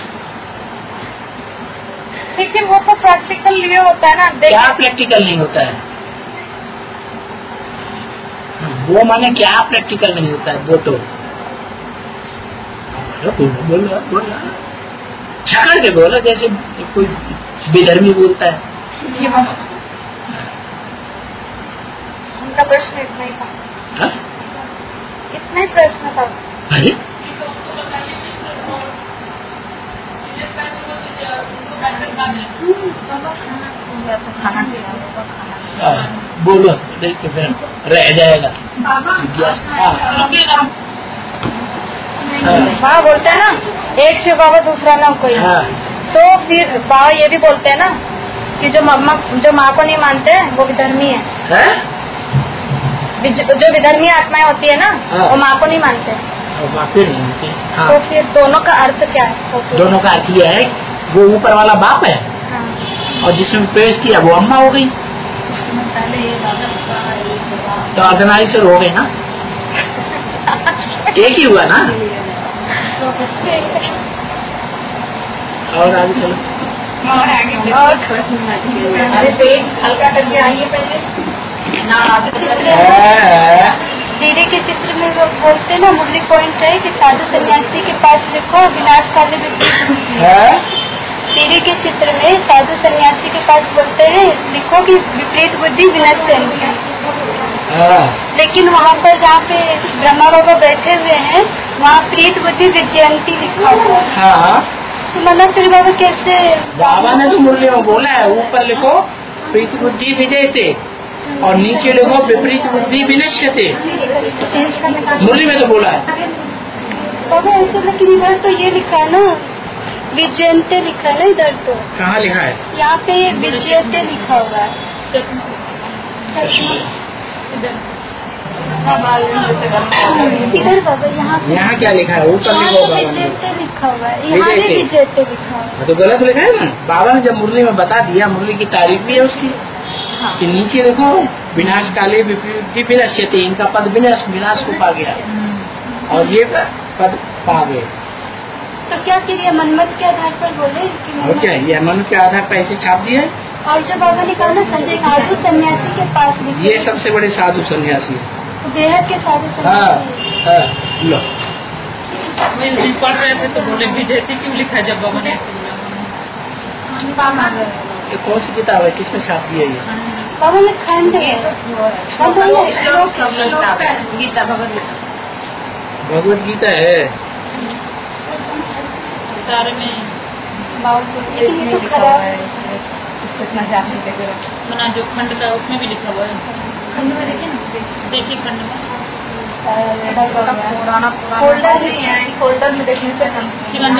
लेकिन वो तो प्रैक्टिकल लिए होता है ना।
क्या प्रैक्टिकल नहीं होता है? वो माने क्या प्रैक्टिकल नहीं होता है? वो तो बोलो बोलो छकड़ के बोलो, जैसे कोई बेधर्मी बोलता है।
जी बाबा, उनका प्रश्न इतना ही था।
हा?
इतना ही प्रश्न था।
अरे बोलो देखिए फिर रह जाएगा।
बाबा बोलते हैं ना एक शिव बाबा दूसरा ना कोई।
हाँ।
तो फिर बाबा ये भी बोलते हैं ना कि जो मम्मा जो माँ को नहीं मानते हैं वो विधर्मी है,
है?
जो विधर्मी आत्माएं होती है ना
हाँ।
वो माँ को नहीं मानते।
नहीं मानते। हाँ।
तो फिर दोनों का अर्थ क्या है?
दोनों का अर्थ यह है वो ऊपर वाला बाप है।
हाँ।
और जिसने पेश किया वो अम्मा हो गई, तो अर्धनारीश्वर हो गए ना, एक ही हुआ ना। और आगे चलो।
और आगे और अरे पेट हल्का करके आइए पहले ना। दीदी के चित्र में वो बोलते हैं ना, मुरली पॉइंट है कि साधु सन्यासी के पास लिखो विनाश काले दीदी के चित्र में साधु सन्यासी के पास बोलते हैं लिखो कि विपरीत बुद्धि विनष्ट है। लेकिन वहाँ पर जहाँ पे ब्रह्मा बाबा बैठे हुए हैं वहाँ प्रीत बुद्धि विजयंती लिखा हुआ है।
हाँ।
तो मतलब फिर बाबा कैसे?
बाबा ने तो मुरली में बोला है ऊपर लिखो प्रीत बुद्धि विजयते और नीचे लिखो विपरीत बुद्धि विनश्यते। मुरली में तो बोला है
बाबा ऐसे, लेकिन इधर तो ये लिखा है ना विजयंते लिखा है ना। इधर तो
कहाँ लिखा है?
यहाँ पे विजयते लिखा हुआ है। इधर बाबा यहाँ
यहाँ क्या लिखा है? ऊपर लिखो बाबा ने
विजयते लिखा हुआ है, यहाँ भी विजयते लिखा हुआ है।
तो गलत लिखा है ना। बाबा ने जब मुरली में बता दिया, मुरली की तारीफ भी है उसकी कि नीचे देखो विनाश काले विपरीत विनश्यते, इनका पद विनाश विनाश को पा गया और ये पद पा गए।
तो क्या करिए, मनमत के आधार पर बोले कि
और क्या ये मनमत के आधार पर ऐसे छाप दिए।
और जो बाबा ने कहा ना संजय साधु सन्यासी के पास लिखे,
ये सबसे बड़े साधु सन्यासी है।
बेहद के साधु
हाँ
सन्यासी।
हाँ लो
मैं पढ़ रहे थे तो बोले विदेशी क्यों लिखा जब बाबा ने
ये कौन सी किताब है, किसमें छाप दी है ये?
बाबा ने खंड है,
गीता भगवत गीता
भगवत गीता है।
सारे में
लेकिन ये तो खराब है।
मना जो खंड का उसमें भी लिखा हुआ है।
खंड में देखे ना,
देखिए खंड में
पुराना फोल्डर नहीं है, फोल्डर में देखने से
शिलान्यास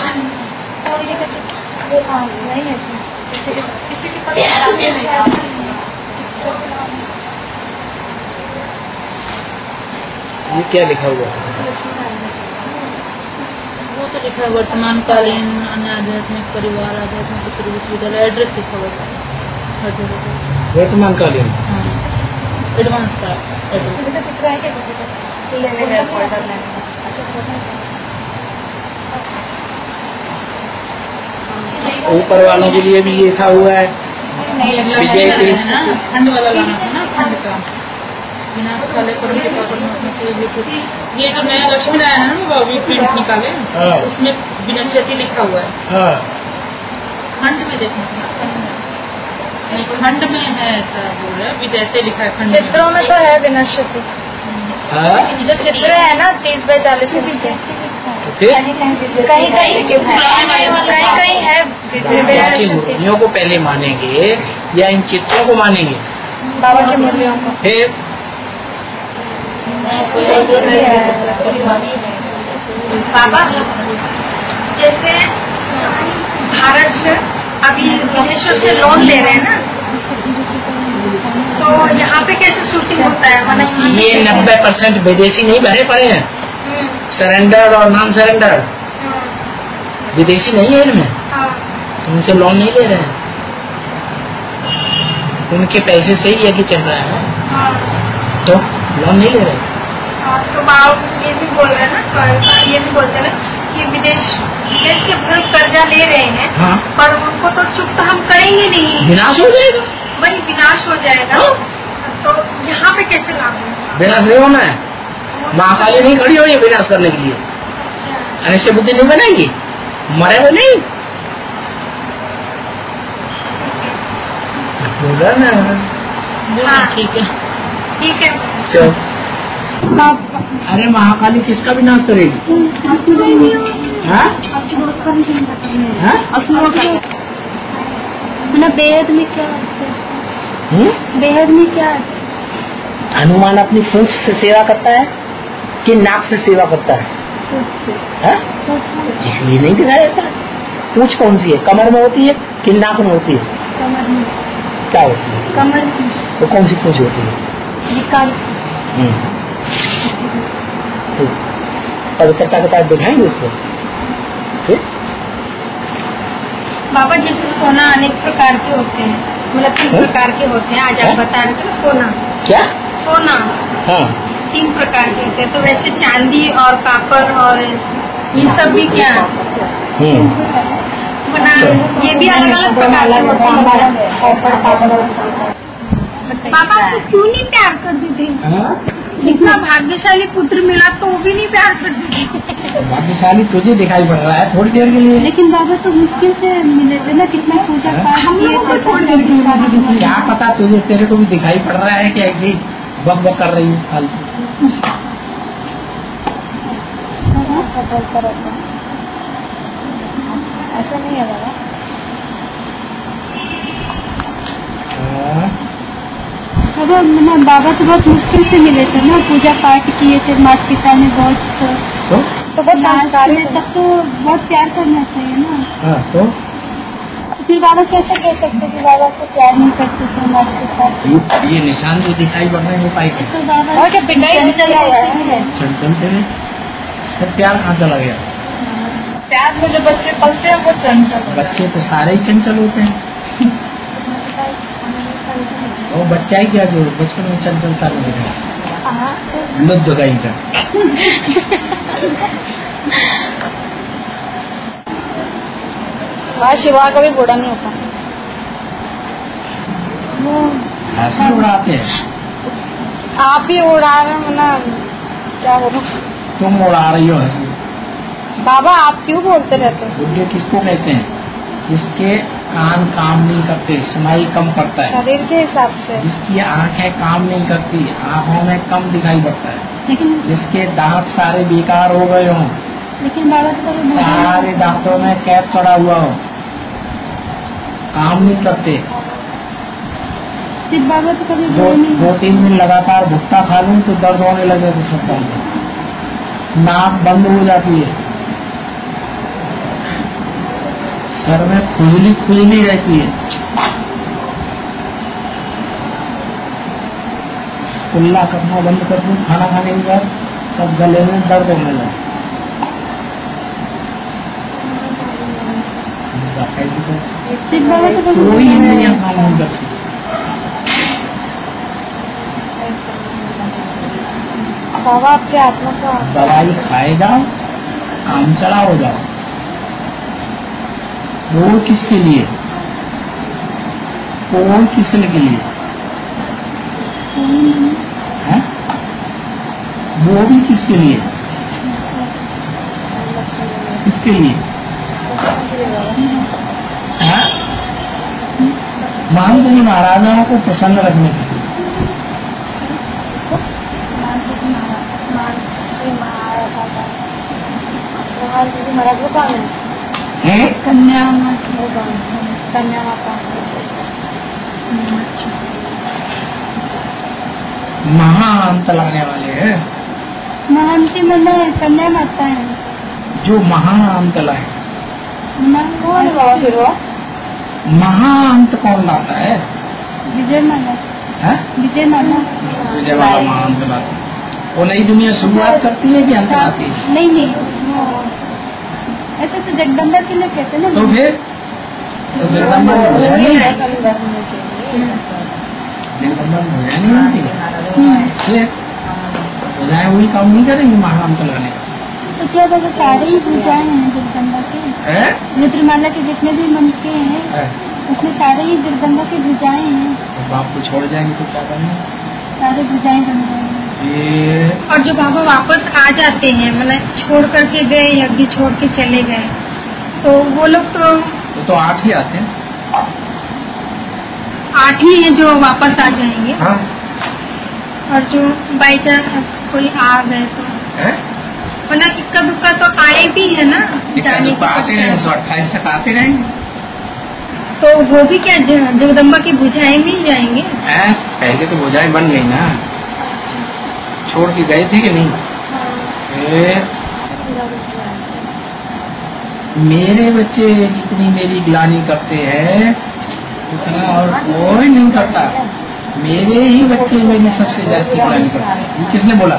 नहीं है किसी के पास
ये क्या लिखा हुआ है?
वो तो लिखा है वर्तमान कालीन अन्य आध्यात्मिक परिवार आध्यात्मिक पुत्र विश्वविद्यालय, एड्रेस लिखा हुआ है हर जगह पे।
वर्तमान कालीन
एडवांस का एड्रेस
ऊपर वालों के लिए भी ये लिखा हुआ है विजय तीर्थ।
खंड वाला लाना था ना, खंड का विनाश काले कर्म के पाप नाशने के लिए कुछ। ये जो नया लक्ष्मी आया है ना वो प्रिंट निकाले, उसमें विनश्यति लिखा हुआ है। खंड में देखना था, खंड में है ऐसा बोल रहे हैं, विजयते लिखा है खंड में।
चित्रों में तो है विनश्यति, जो चित्र है ना तीस बाई चालीस के पीछे कहीं कहीं कहीं कहीं है।
बाकी मूर्तियों को पहले मानेंगे या इन चित्रों को मानेंगे?
बाबा की मूर्तियों को।
फिर
बाबा जैसे भारत से अभी विदेशों से लोन ले रहे हैं ना, तो यहाँ पे कैसे शूटिंग होता है? मतलब
ये नब्बे परसेंट विदेशी नहीं भरे पड़े हैं, सरेंडर और नॉन सरेंडर विदेशी नहीं है इनमें, तो उनसे लोन नहीं ले रहे हैं, उनके पैसे से ही यज्ञ चल रहा है, तो लोन नहीं ले रहे।
तो बाप ये भी बोल रहे हैं ना, ये भी बोलते हैं कि विदेश विदेश के लोग कर्जा ले रहे हैं,
हाँ।
पर उनको तो चुकता हम करेंगे नहीं,
विनाश हो जाएगा,
वही विनाश हो जाएगा।
हाँ।
तो यहाँ पे कैसे लागू?
विनाश नहीं होना है, महाकाली नहीं खड़ी हो रही विनाश करने के लिए, ऐसे बुद्धि नहीं बनाएगी, मरे वो नहीं बोला ना।
हाँ।
ठीक है
ठीक है।
चलो अरे महाकाली किसका विनाश करेगी? हाँ? हाँ?
मतलब बेहद में क्या बेहद में क्या
हनुमान अपनी पूंछ से सेवा करता है कि नाक से सेवा करता है? हाँ? इसलिए नहीं दिखाया जाता। पूंछ कौन सी है, कमर में होती है कि नाक में होती है?
कमर में।
क्या होती है?
कमर
तो कौन सी पूंछ होती है?
निकाल।
तो पवित्रता के साथ दिखाएंगे उसको। फिर
बाबा जैसे सोना अनेक प्रकार के होते हैं, मतलब तीन प्रकार के होते हैं, आज आप बता रहे थे ना सोना। क्या? सोना हाँ तीन प्रकार के होते हैं, तो वैसे चांदी और कापर और ये सब भी क्या बना, ये भी अलग अलग प्रकार के होते हैं। बाबा तो क्यों नहीं प्यार कर देते? इतना भाग्यशाली पुत्र मिला तो वो भी नहीं प्यार कर देते।
भाग्यशाली तुझे दिखाई पड़ रहा है थोड़ी देर के लिए,
लेकिन बाबा तो मुश्किल से मिले थे ना, कितना पूजा पाठ हम लोग को थोड़ी देर के लिए।
क्या पता तुझे, तेरे को भी दिखाई पड़ रहा है कि ऐसे बक बक कर रही है फालतू।
ऐसा नहीं है बाबा। बाबा मैं बाबा तो बहुत मुश्किल से मिले थे ना, पूजा पाठ किए थे, माता पिता ने बहुत
तो
तो बहुत संस्कारी तक तो बहुत प्यार करना चाहिए ना।
हाँ, तो
फिर बाबा कैसे कह सकते कि बाबा को प्यार नहीं करते थे माता पिता?
ये निशान जो दिखाई पड़ रहे हैं वो पाई
तो बाबा चंचल है,
चंचल थे, सब प्यार कहाँ चला गया?
प्यार में जो बच्चे पलते हैं वो चंचल।
बच्चे तो सारे ही चंचल होते हैं, वो बच्चा ही क्या जो बचपन में चंचलता नहीं है, लुद्ध गई का।
वहाँ शिवा कभी बूढ़ा नहीं होता।
ऐसे उड़ाते हैं।
आप ही उड़ा रहे हैं, मतलब क्या बोलूं।
तुम उड़ा रही हो हंसी।
बाबा आप क्यों बोलते रहते हैं?
बुढ़े किसको कहते हैं? जिसके कान काम नहीं करते, सुनाई कम पड़ता है।
शरीर के हिसाब से।
जिसकी आंखें काम नहीं करती, आंखों में कम दिखाई पड़ता है।
लेकिन
जिसके दांत सारे बेकार हो गए हों,
लेकिन बाबा तो कभी
सारे दांतों में कैप चढ़ा हुआ हो, काम नहीं करते।
फिर बाबा तो कभी
दो, दो तीन दिन लगातार भुट्टा खा लूं तो दर्द होने लगे तो सकता है, नाक बंद हो जाती है, सर में खुजली खुजली रहती है, कुल्ला करना बंद कर दूं खाना खाने के बाद, तब गले में दर्द होने लगे।
फिर बाबा तो कभी
कोई इंद्रियां काम नहीं करती।
बाबा आपके आत्मा का
दवाई खाए जाओ, काम चला हो जाओ। वो किसके लिए? कौन किसने के लिए है? वो भी किसके लिए? किसके लिए? है? मान जी महाराजाओं को प्रसन्न रखने के लिए।
महाराज वो कौन है?
कन्या
कन्या माता।
महाअंत लाने वाले हैं।
महांती मन है, कन्या माता है।
जो महाअंत लाए।
कौन हुआ फिर वो?
महाअंत कौन लाता है?
विजय माला
है?
विजय माला
विजय वाला महाअंत लाता है। वो नई दुनिया शुरुआत करती है कि अंत लाती है?
नहीं नहीं, ऐसे तो जगदम्बा के लिए कहते ना।
तो फिर तो जगदम्बा भोजन नहीं है, जगदम्बा भोजन नहीं होती, भुजाएं वही काम नहीं करेंगे महाअंत लाने का।
तो क्या बाबा सारे ही भुजाएं हैं जगदम्बा के? रुद्रमाला के जितने भी मंत्र हैं उसमें सारे ही जगदम्बा की भुजाएं हैं।
तो बाप को छोड़ जाएंगे तो क्या करेंगे?
सारे भुजाएं बन जाएंगे।
और जो बाबा वापस आ जाते हैं, मतलब छोड़ करके गए यज्ञ छोड़ के चले गए, तो वो लोग तो
वो तो आठ ही आते हैं।
आठ ही हैं जो वापस आ जाएंगे।
हाँ।
और जो बाई चांस कोई आ गए तो मतलब इक्का दुक्का तो आए भी है ना, जाने
तो आते रहेंगे, सौ अट्ठाईस तक आते रहेंगे।
तो वो भी क्या जगदम्बा की भुजाएं मिल जाएंगे?
है? पहले तो भुजाएं बन गई ना, छोड़ के गए थे कि नहीं? मेरे बच्चे जितनी मेरी ग्लानि करते हैं उतना और कोई नहीं करता। मेरे ही बच्चे मेरी सबसे ज्यादा ग्लानि करते हैं। ये किसने बोला?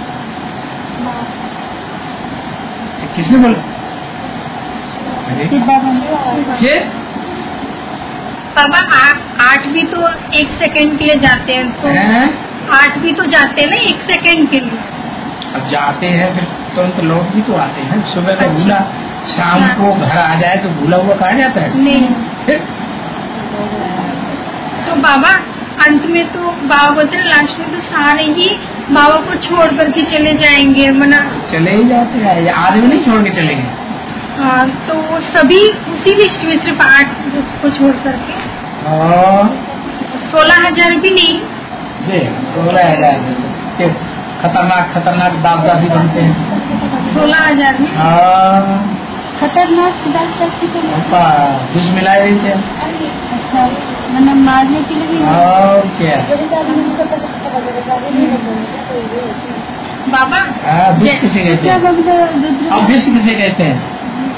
किसने बोला? अरे
बाबा आठ भी तो एक सेकंड के लिए जाते हैं, तो
है?
आठ भी तो जाते हैं ना एक सेकंड के लिए।
अब जाते हैं फिर तुरंत लौट भी तो आते हैं। सुबह का भूला शाम को घर आ जाए तो भूला हुआ कहा जाता है?
नहीं।
फिर
तो बाबा अंत में तो बाबा बोलते हैं लास्ट में तो सारे ही बाबा को छोड़ करके चले जाएंगे, मना
चले ही जाते हैं, आदमी नहीं छोड़ के चलेंगे।
हाँ, तो वो सभी उसी लिस्ट में सिर्फ आठ को छोड़ करके सोलह हजार भी नहीं।
सोलह हजार खतरनाक खतरनाक दासदासी बनते हैं।
सोलह हजार में
खतरनाक दासदासी को
बीच मिलाए हुए थे।
अच्छा, मतलब मारने के लिए।
और क्या
बाबा
विष किसे कहते हैं? अब विष किसे कहते हैं?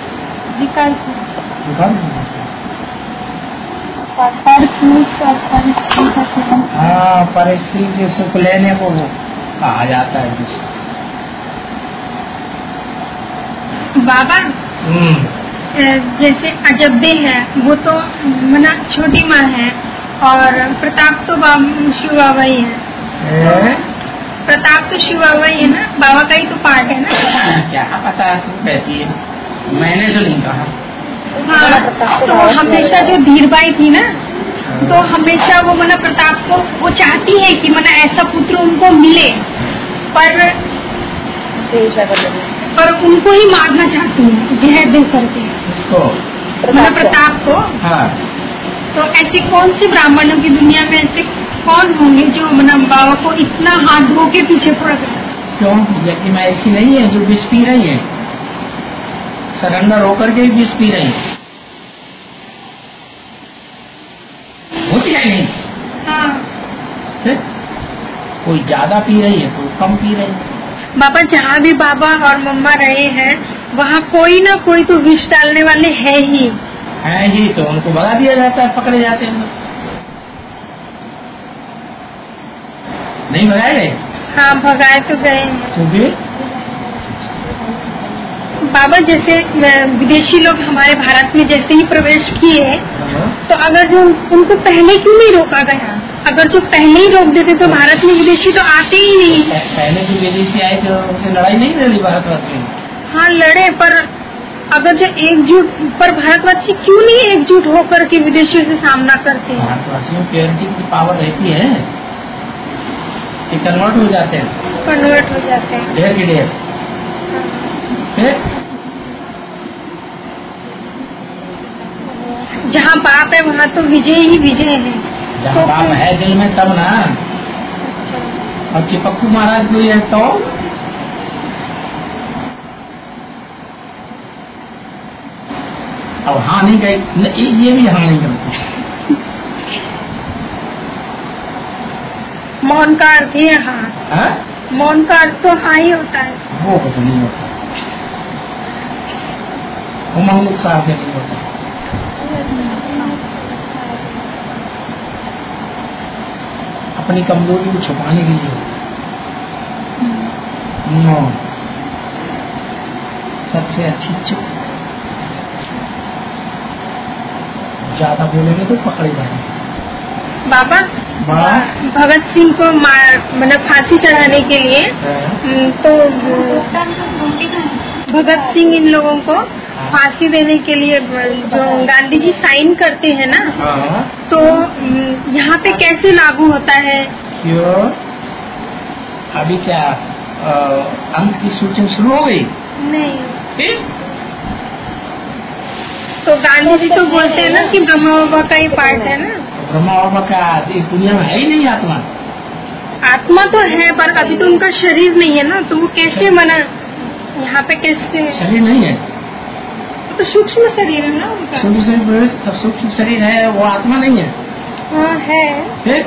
हाँ, परिस्थिति के सुख लेने को वो कहा जाता है विष।
बाबा जैसे अजब्बे है वो तो मना छोटी माँ है, और प्रताप तो शिव बाबा ही है। प्रताप तो शिव बाबा ही है ना, बाबा का ही तो पार्ट है ना।
क्या पता तू कहती है, मैंने तो नहीं कहा।
हाँ, तो हमेशा जो धीरबाई थी ना, तो हमेशा वो मना प्रताप को वो चाहती है कि मना ऐसा पुत्र उनको मिले, पर पर उनको ही मारना चाहती है जहर दे करके मना प्रताप को। हाँ। तो ऐसे कौन से ब्राह्मणों की दुनिया में ऐसे कौन होंगे जो मना बाबा को इतना हाथ धो के पीछे पड़ गए?
क्यों? यज्ञ में ऐसी नहीं है जो विष पी रही है, सरेंडर होकर के विष पी रही है, होती है नहीं?
हाँ।
है? कोई ज्यादा पी रही है, कोई कम पी रही है।
बाबा जहाँ भी बाबा और मम्मा रहे हैं वहाँ कोई ना कोई तो विष डालने वाले है ही
है ही, तो उनको भगा दिया जाता है, पकड़े जाते हैं। नहीं भगाए गए?
हाँ भगाए तो गए।
तो भी
बाबा जैसे विदेशी लोग हमारे भारत में जैसे ही प्रवेश किए, तो अगर जो उनको पहले क्यों नहीं रोका गया? अगर जो पहले ही रोक देते तो भारत में विदेशी तो आते ही नहीं।
पहले जो विदेशी आए थे उनसे लड़ाई नहीं लड़ी भारतवासी?
हाँ लड़े, पर अगर जो एकजुट, पर भारतवासी क्यों नहीं एकजुट होकर के विदेशियों से सामना करते हैं?
भारतवासियों की एनर्जी की पावर रहती है कि कन्वर्ट हो जाते हैं,
कन्वर्ट हो जाते हैं
ढेर की ढेर।
जहाँ बाप है वहाँ तो विजय ही विजय है।
जहाँ
तो
बाप है दिल में तब ना। और चिपक्कू महाराज जो है तो अब हाँ नहीं गए, ये भी हाँ नहीं करते।
मौन का अर्थ ही है हाँ। मौन का अर्थ तो हाँ ही होता है।
वो कुछ नहीं होता, उमंग उत्साह से नहीं होता। अपनी कमजोरी को छुपाने के लिए नो सबसे अच्छी चुप। ज्यादा बोलेंगे तो पकड़े जाएंगे।
बाबा भगत सिंह को मतलब फांसी चढ़ाने के लिए तो भगत सिंह इन लोगों को फांसी देने के लिए जो गांधी जी साइन करते हैं ना, तो यहाँ पे कैसे लागू होता है?
क्यों? अभी क्या आ, अंक की शूटिंग शुरू हो गई?
नहीं। तो गांधी जी तो बोलते हैं ना कि ब्रह्मा बाबा का ही पार्ट है ना।
ब्रह्मा बाबा का इस दुनिया में है ही नहीं आत्मा।
आत्मा तो है पर अभी तो उनका शरीर नहीं है ना, तो वो कैसे मना यहाँ पे कैसे?
शरीर नहीं है
तो सूक्ष्म शरीर है ना उनका।
सूक्ष्म शरीर, सूक्ष्म शरीर है, वो आत्मा नहीं है।
हाँ है।
है?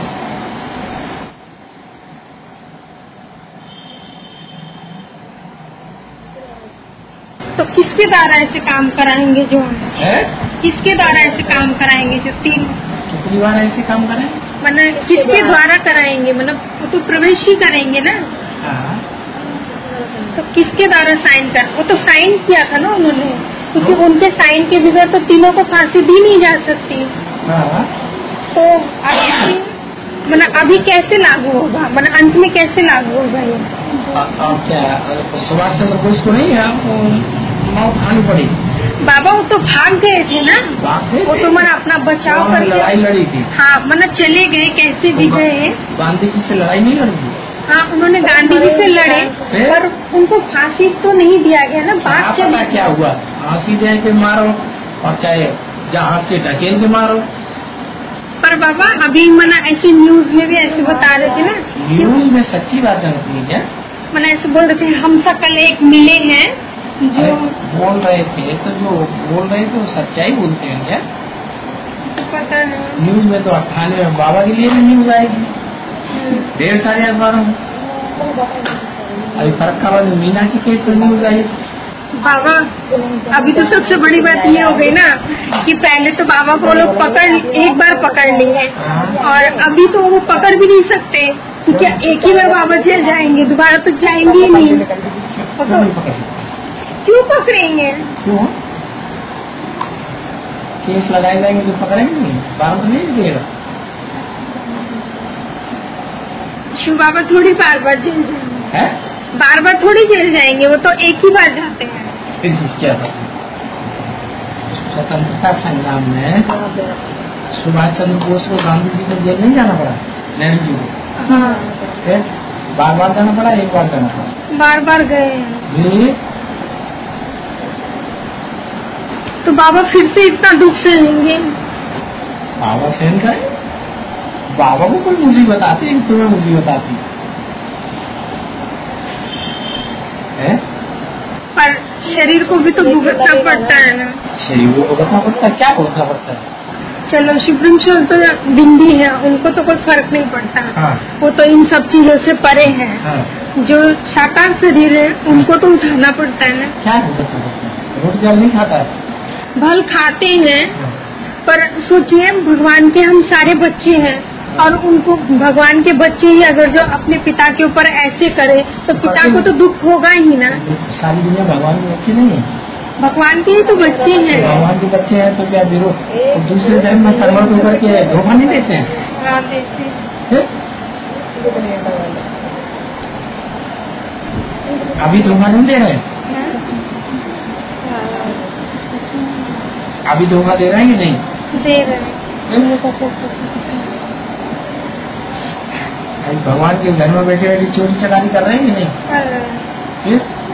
तो किसके द्वारा ऐसे काम कराएंगे जो
है? किसके
द्वारा ऐसे काम कराएंगे जो तीन?
कितनी बार ऐसे काम कराएंगे?
मतलब किसके द्वारा कराएंगे? मतलब वो तो प्रवेश ही करेंगे ना।
हाँ।
तो किसके द्वारा साइन कर? वो तो साइन किया था ना उन्होंने, क्योंकि तो? उनके साइन के बगैर तो तीनों को फांसी दी नहीं जा सकती।
हाँ।
तो अभी मतलब अभी कैसे लागू होगा? मतलब अंत में कैसे लागू होगा ये?
अब क्या सुभाष चंद्र बोस को नहीं आपको मौत खानी पड़ी?
बाबा वो तो भाग गए थे ना,
भाग गए
वो तो मैंने अपना बचाव
कर लड़ाई लड़ी थी।
हाँ मतलब चले गए, कैसे भी गए।
गांधी जी से लड़ाई नहीं लड़ी थी?
हाँ उन्होंने गांधी जी से लड़े, पर उनको फांसी तो नहीं दिया गया ना। बात चली
क्या हुआ? फांसी दे के मारो और चाहे जहाज से ढकेल के मारो।
पर बाबा अभी मना ऐसी न्यूज में भी ऐसे बता रहे थे ना,
न्यूज में सच्ची बात होती है क्या?
मैंने ऐसे बोल रहे थे हम सकल एक मिले हैं जो
बोल रहे थे, तो जो बोल रहे थे वो सच्चाई बोलते हैं क्या?
तो पता है
न्यूज में तो अट्ठानवे में बाबा के लिए भी न्यूज आएगी, ढेर सारे अखबारों में। अभी फरक्काबाद में मीना की केस में न्यूज आई।
बाबा अभी तो सबसे बड़ी बात ये हो गई ना कि पहले तो बाबा को लोग पकड़ एक बार पकड़ लिए और अभी तो वो पकड़ भी नहीं सकते, क्योंकि एक ही बार बाबा जेल जाएंगे, दोबारा तो जाएंगे ही नहीं। तो क्यों पकड़ेंगे?
क्यों? केस लगाए जाएंगे तो पकड़ेंगे नहीं, बार तो नहीं देगा।
शिव बाबा थोड़ी बार बार जेल जाएंगे, बार बार थोड़ी जेल जाएंगे, वो तो एक ही बार जाते हैं।
क्या स्वतंत्रता संग्राम में सुभाष चंद्र बोस को गांधी जी को जेल नहीं जाना पड़ा, नेहरू जी को?
हाँ।
फिर बार बार जाना पड़ा, एक बार जाना पड़ा?
बार बार गए।
जी।
तो बाबा फिर से इतना दुख सहेंगे?
बाबा सहन करे? बाबा को कोई मुसीबत आती है, तुम्हें मुसीबत आती है?
पर शरीर को भी तो भुगतना पड़ता है ना।
शरीर को भुगतना पड़ता है? क्या भुगतना पड़ता है?
चलो शिवरंशल तो बिंदी है, उनको तो कोई फर्क नहीं पड़ता।
हाँ।
वो तो इन सब चीजों से परे है।
हाँ।
जो साकार शरीर है उनको तो उठाना पड़ता है ना।
क्या भुगतना पड़ता है? रोटी दाल नहीं खाता है?
भल खाते हैं, पर सोचिए भगवान के हम सारे बच्चे हैं और उनको भगवान के बच्चे ही अगर जो अपने पिता के ऊपर ऐसे करे तो पिता को तो दुख होगा ही ना।
सारी दुनिया भगवान के बच्चे नहीं है?
भगवान के ही तो बच्चे हैं।
भगवान के बच्चे हैं तो क्या विरोध दूसरे धर्म में कन्वर्ट होकर के धोखा नहीं देते हैं?
हाँ देते हैं।
अभी धोखा नहीं दे रहे? अभी धोखा दे रहे हैं कि नहीं
दे रहे हैं?
भगवान के घर में बैठे बैठे चोरी चकारी कर रहे हैं कि नहीं?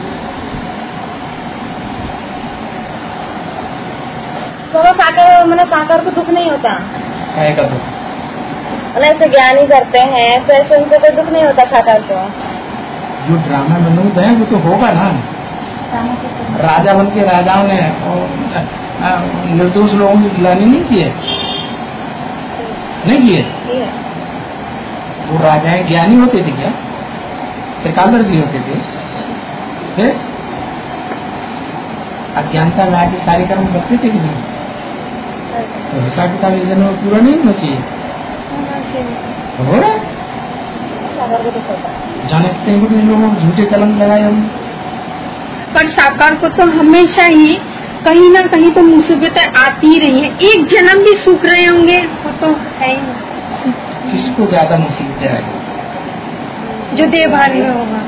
तो साकार मैंने साकार को दुख नहीं होता?
क्या का दुख?
ऐसे ज्ञान ही करते हैं तो ऐसे उनको कोई दुख नहीं होता साकार को?
जो ड्रामा मनोद है वो तो होगा ना। राजा बन के राजाओं ने निर्दोष लोगों की गिलानी नहीं की है, नहीं किए? वो राजाएं ज्ञानी होते थे क्या? त्रिकालदर्शी होते थे? फिर अज्ञानता में आके सारे कर्म करते थे कि नहीं? तो हिसाब किताब इस जन्म में पूरा नहीं होना चाहिए? हो रहा जानते हैं कि लोगों को झूठे कलंक लगाए हमने।
पर साकार को तो हमेशा ही कहीं ना कहीं तो मुसीबतें आती ही रही है। एक जन्म भी सूख रहे होंगे वो तो है ही।
किसको ज्यादा मुसीबतें आई?
जो देवभानी में होगा।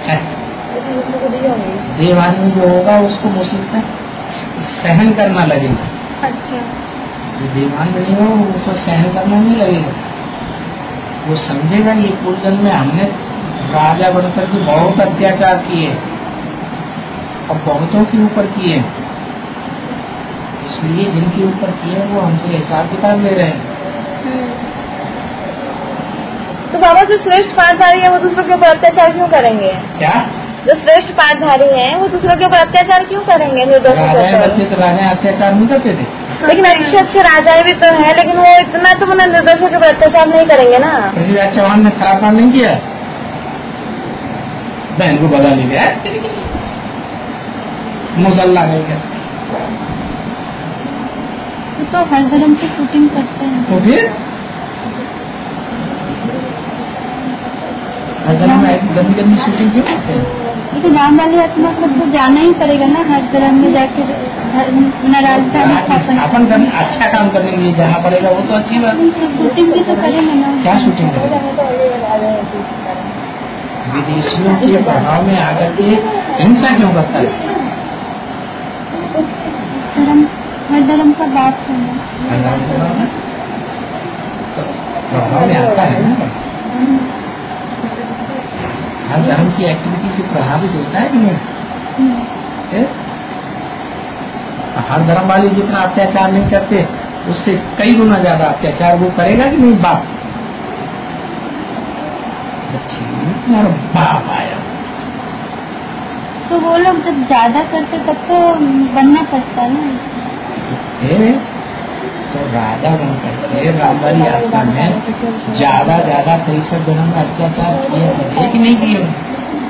देवभानी जो होगा उसको मुसीबतें सहन करना लगेगा।
अच्छा।
जो देवभान नहीं हो उसको सहन करना नहीं लगेगा। वो समझेगा ये पूर्व जन्म में हमने राजा बनकर के बहुत अत्याचार किए और बहुतों के ऊपर किए, इसलिए जिनके ऊपर किए वो हमसे हिसाब किताब ले रहे हैं।
तो बाबा जो श्रेष्ठ पाठधारी है वो दूसरों के ऊपर अत्याचार क्यों करेंगे?
क्या?
जो श्रेष्ठ पाठधारी हैं वो दूसरों के ऊपर अत्याचार क्यों करेंगे? निर्दोषों के ऊपर।
बच्चे तो राजा अत्याचार नहीं करते थे,
लेकिन अच्छे अच्छे राजाएं भी तो हैं, लेकिन वो इतना तो मतलब निर्दोषों के ऊपर अत्याचार नहीं करेंगे ना।
पृथ्वीराज चौहान ने खराब काम नहीं किया, बहन को बदला नहीं गया, मुसल्ला नहीं गया,
तो हर धर्म की शूटिंग करते हैं।
तो फिर हर धर्म में ऐसी गंदी गंदी शूटिंग क्यों करते हैं?
लेकिन राम वाली आत्मा को तो जाना ही पड़ेगा ना, हर धर्म में जाकर राजधानी
स्थापन करने, अच्छा काम करने के लिए जाना पड़ेगा, वो तो अच्छी बात है।
शूटिंग भी तो करेंगे ना।
क्या शूटिंग करेंगे? विदेशियों के प्रभाव में आकर के हिंसा क्यों करता है?
धर्म हर धर्म का बात है,
प्रभाव में आता है ना। हर धर्म की एक्टिविटी से प्रभावित होता है कि नहीं? हर धर्म वाले जितना अत्याचार नहीं करते उससे कई गुना ज्यादा अत्याचार वो करेगा कि नहीं? बाप तुम्हारा बाप आया
तो वो लोग जब ज्यादा करते तब तो बनना पड़ता है ना।
तो राजा बन करके राम वाली आत्मा में ज्यादा ज्यादा तिरसठ जन्म में अत्याचार किए होंगे कि नहीं किए होंगे?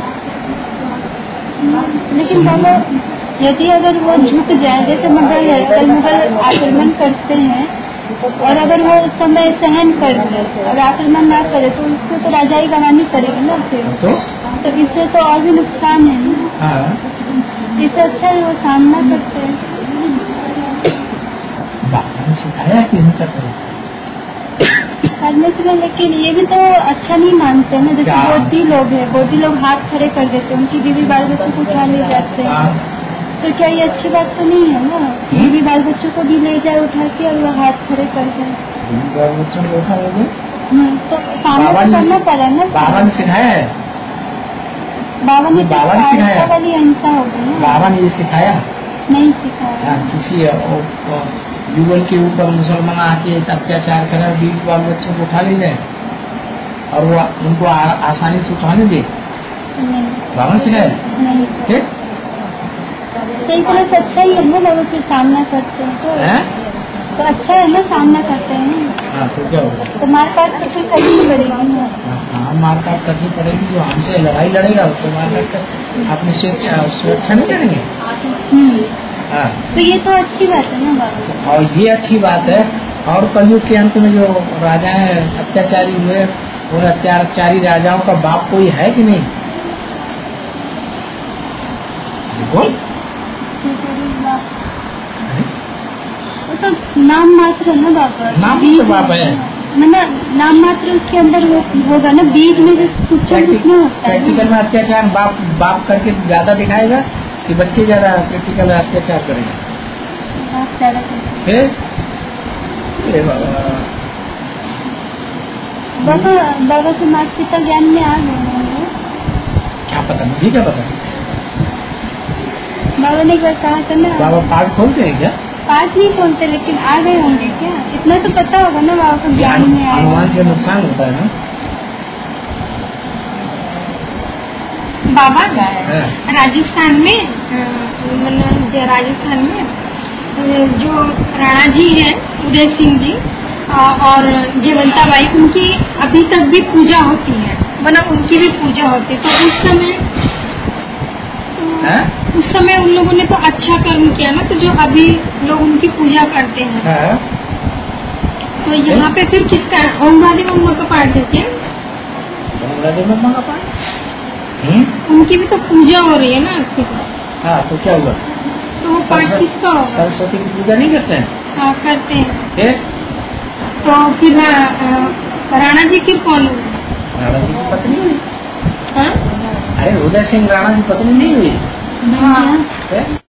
लेकिन बाबा यदि अगर वो झुक जाए, जैसे मुगल कल मुगल आक्रमण करते हैं और अगर वो उस समय सहन कर ले और आक्रमण ना करे तो उसको तो राजाई गवानी पड़ेगी ना फिर। तो, तो इससे तो और भी नुकसान है ना। हाँ। इससे अच्छा है वो सामना करते हैं।
बाबा ने सिखाया कि हिंसा करो
करने से, लेकिन ये भी तो अच्छा नहीं मानते ना। जैसे बोधी लोग हैं, बोधी लोग हाथ खड़े कर देते हैं, उनकी बीवी बाल बच्चों को उठा ले जाते हैं।
तो क्या ये अच्छी बात तो नहीं है ना? ये भी बाल बच्चों को भी ले जाए उठा के और वो हाथ खड़े कर जाए।
बाल बच्चों को उठा ले
तो सामना तो करना पड़ा ना।
बाबा ने सिखाया है,
बाबा ने
बाबा ने सिखाया
वाली अहिंसा हो गई ना।
बाबा ने ये सिखाया
नहीं सिखाया।
किसी युगल के ऊपर मुसलमान आके अत्याचार करे, बीच बाल बच्चों को उठा ले जाए और वो उनको आ, आसानी से उठाने दे? बाबा ने सिखाया
नहीं।
ठीक
सही तरह से अच्छा ही है ना, बाबा के सामना करते हैं तो
है?
तो अच्छा है ना, सामना करते हैं।
हाँ तो क्या होगा?
तो मारकाट तो फिर करनी पड़ेगी ना।
हाँ मारकाट करनी पड़ेगी, जो हमसे लड़ाई लड़ेगा उससे मारकाट कर अपनी सुरक्षा सुरक्षा नहीं करेंगे। हाँ
तो ये तो अच्छी बात है ना बाबा।
और ये अच्छी बात है। और कलयुग के अंत में जो राजा है अत्याचारी हुए, उन अत्याचारी राजाओं का बाप कोई है कि नहीं? बोल।
तो नाम मात्र है ना बाबा।
नाम ही तो बाप है,
मतलब नाम मात्र उसके अंदर वो होगा ना, बीज में जो कुछ
प्रैक्टिकल में अत्याचार बाप बाप करके ज्यादा दिखाएगा कि बच्चे ज्यादा प्रैक्टिकल अत्याचार करेंगे?
बाप ज्यादा
करेंगे।
बाबा बाबा के माता पिता ज्ञान में आ गए।
क्या पता, मुझे क्या पता?
बाबा ने क्या कहा था ना,
बाबा पाठ खोलते हैं क्या?
पाठ नहीं खोलते, लेकिन आ गए होंगे क्या? इतना तो पता होगा ना बाबा को ज्ञान में आया।
अनुमान से नुकसान होता है ना
बाबा राजस्थान में, मतलब राजस्थान में जो राणा जी है उदय सिंह जी और जयवंता बाई, उनकी अभी तक भी पूजा होती है, मतलब उनकी भी पूजा होती है। तो उस समय
है?
उस समय उन लोगों ने तो अच्छा कर्म किया ना, तो जो अभी लोग उनकी पूजा करते हैं
है?
तो यहाँ पे फिर किसका ओम राधे मम्मा का पाठ देते हैं?
ओम राधे मम्मा का पाठ?
उनकी भी तो पूजा हो रही है ना आपके पास।
हाँ तो क्या हुआ?
तो वो पाठ किसका होगा?
सरस्वती की पूजा नहीं करते हैं?
हाँ करते हैं।
फिर?
तो फिर राणा जी की कौन हुई?
राणा जी की पत्नी हुई।
हाँ?
अरे उदय सिंह राणा की पत्नी नहीं हुई?
हाँ।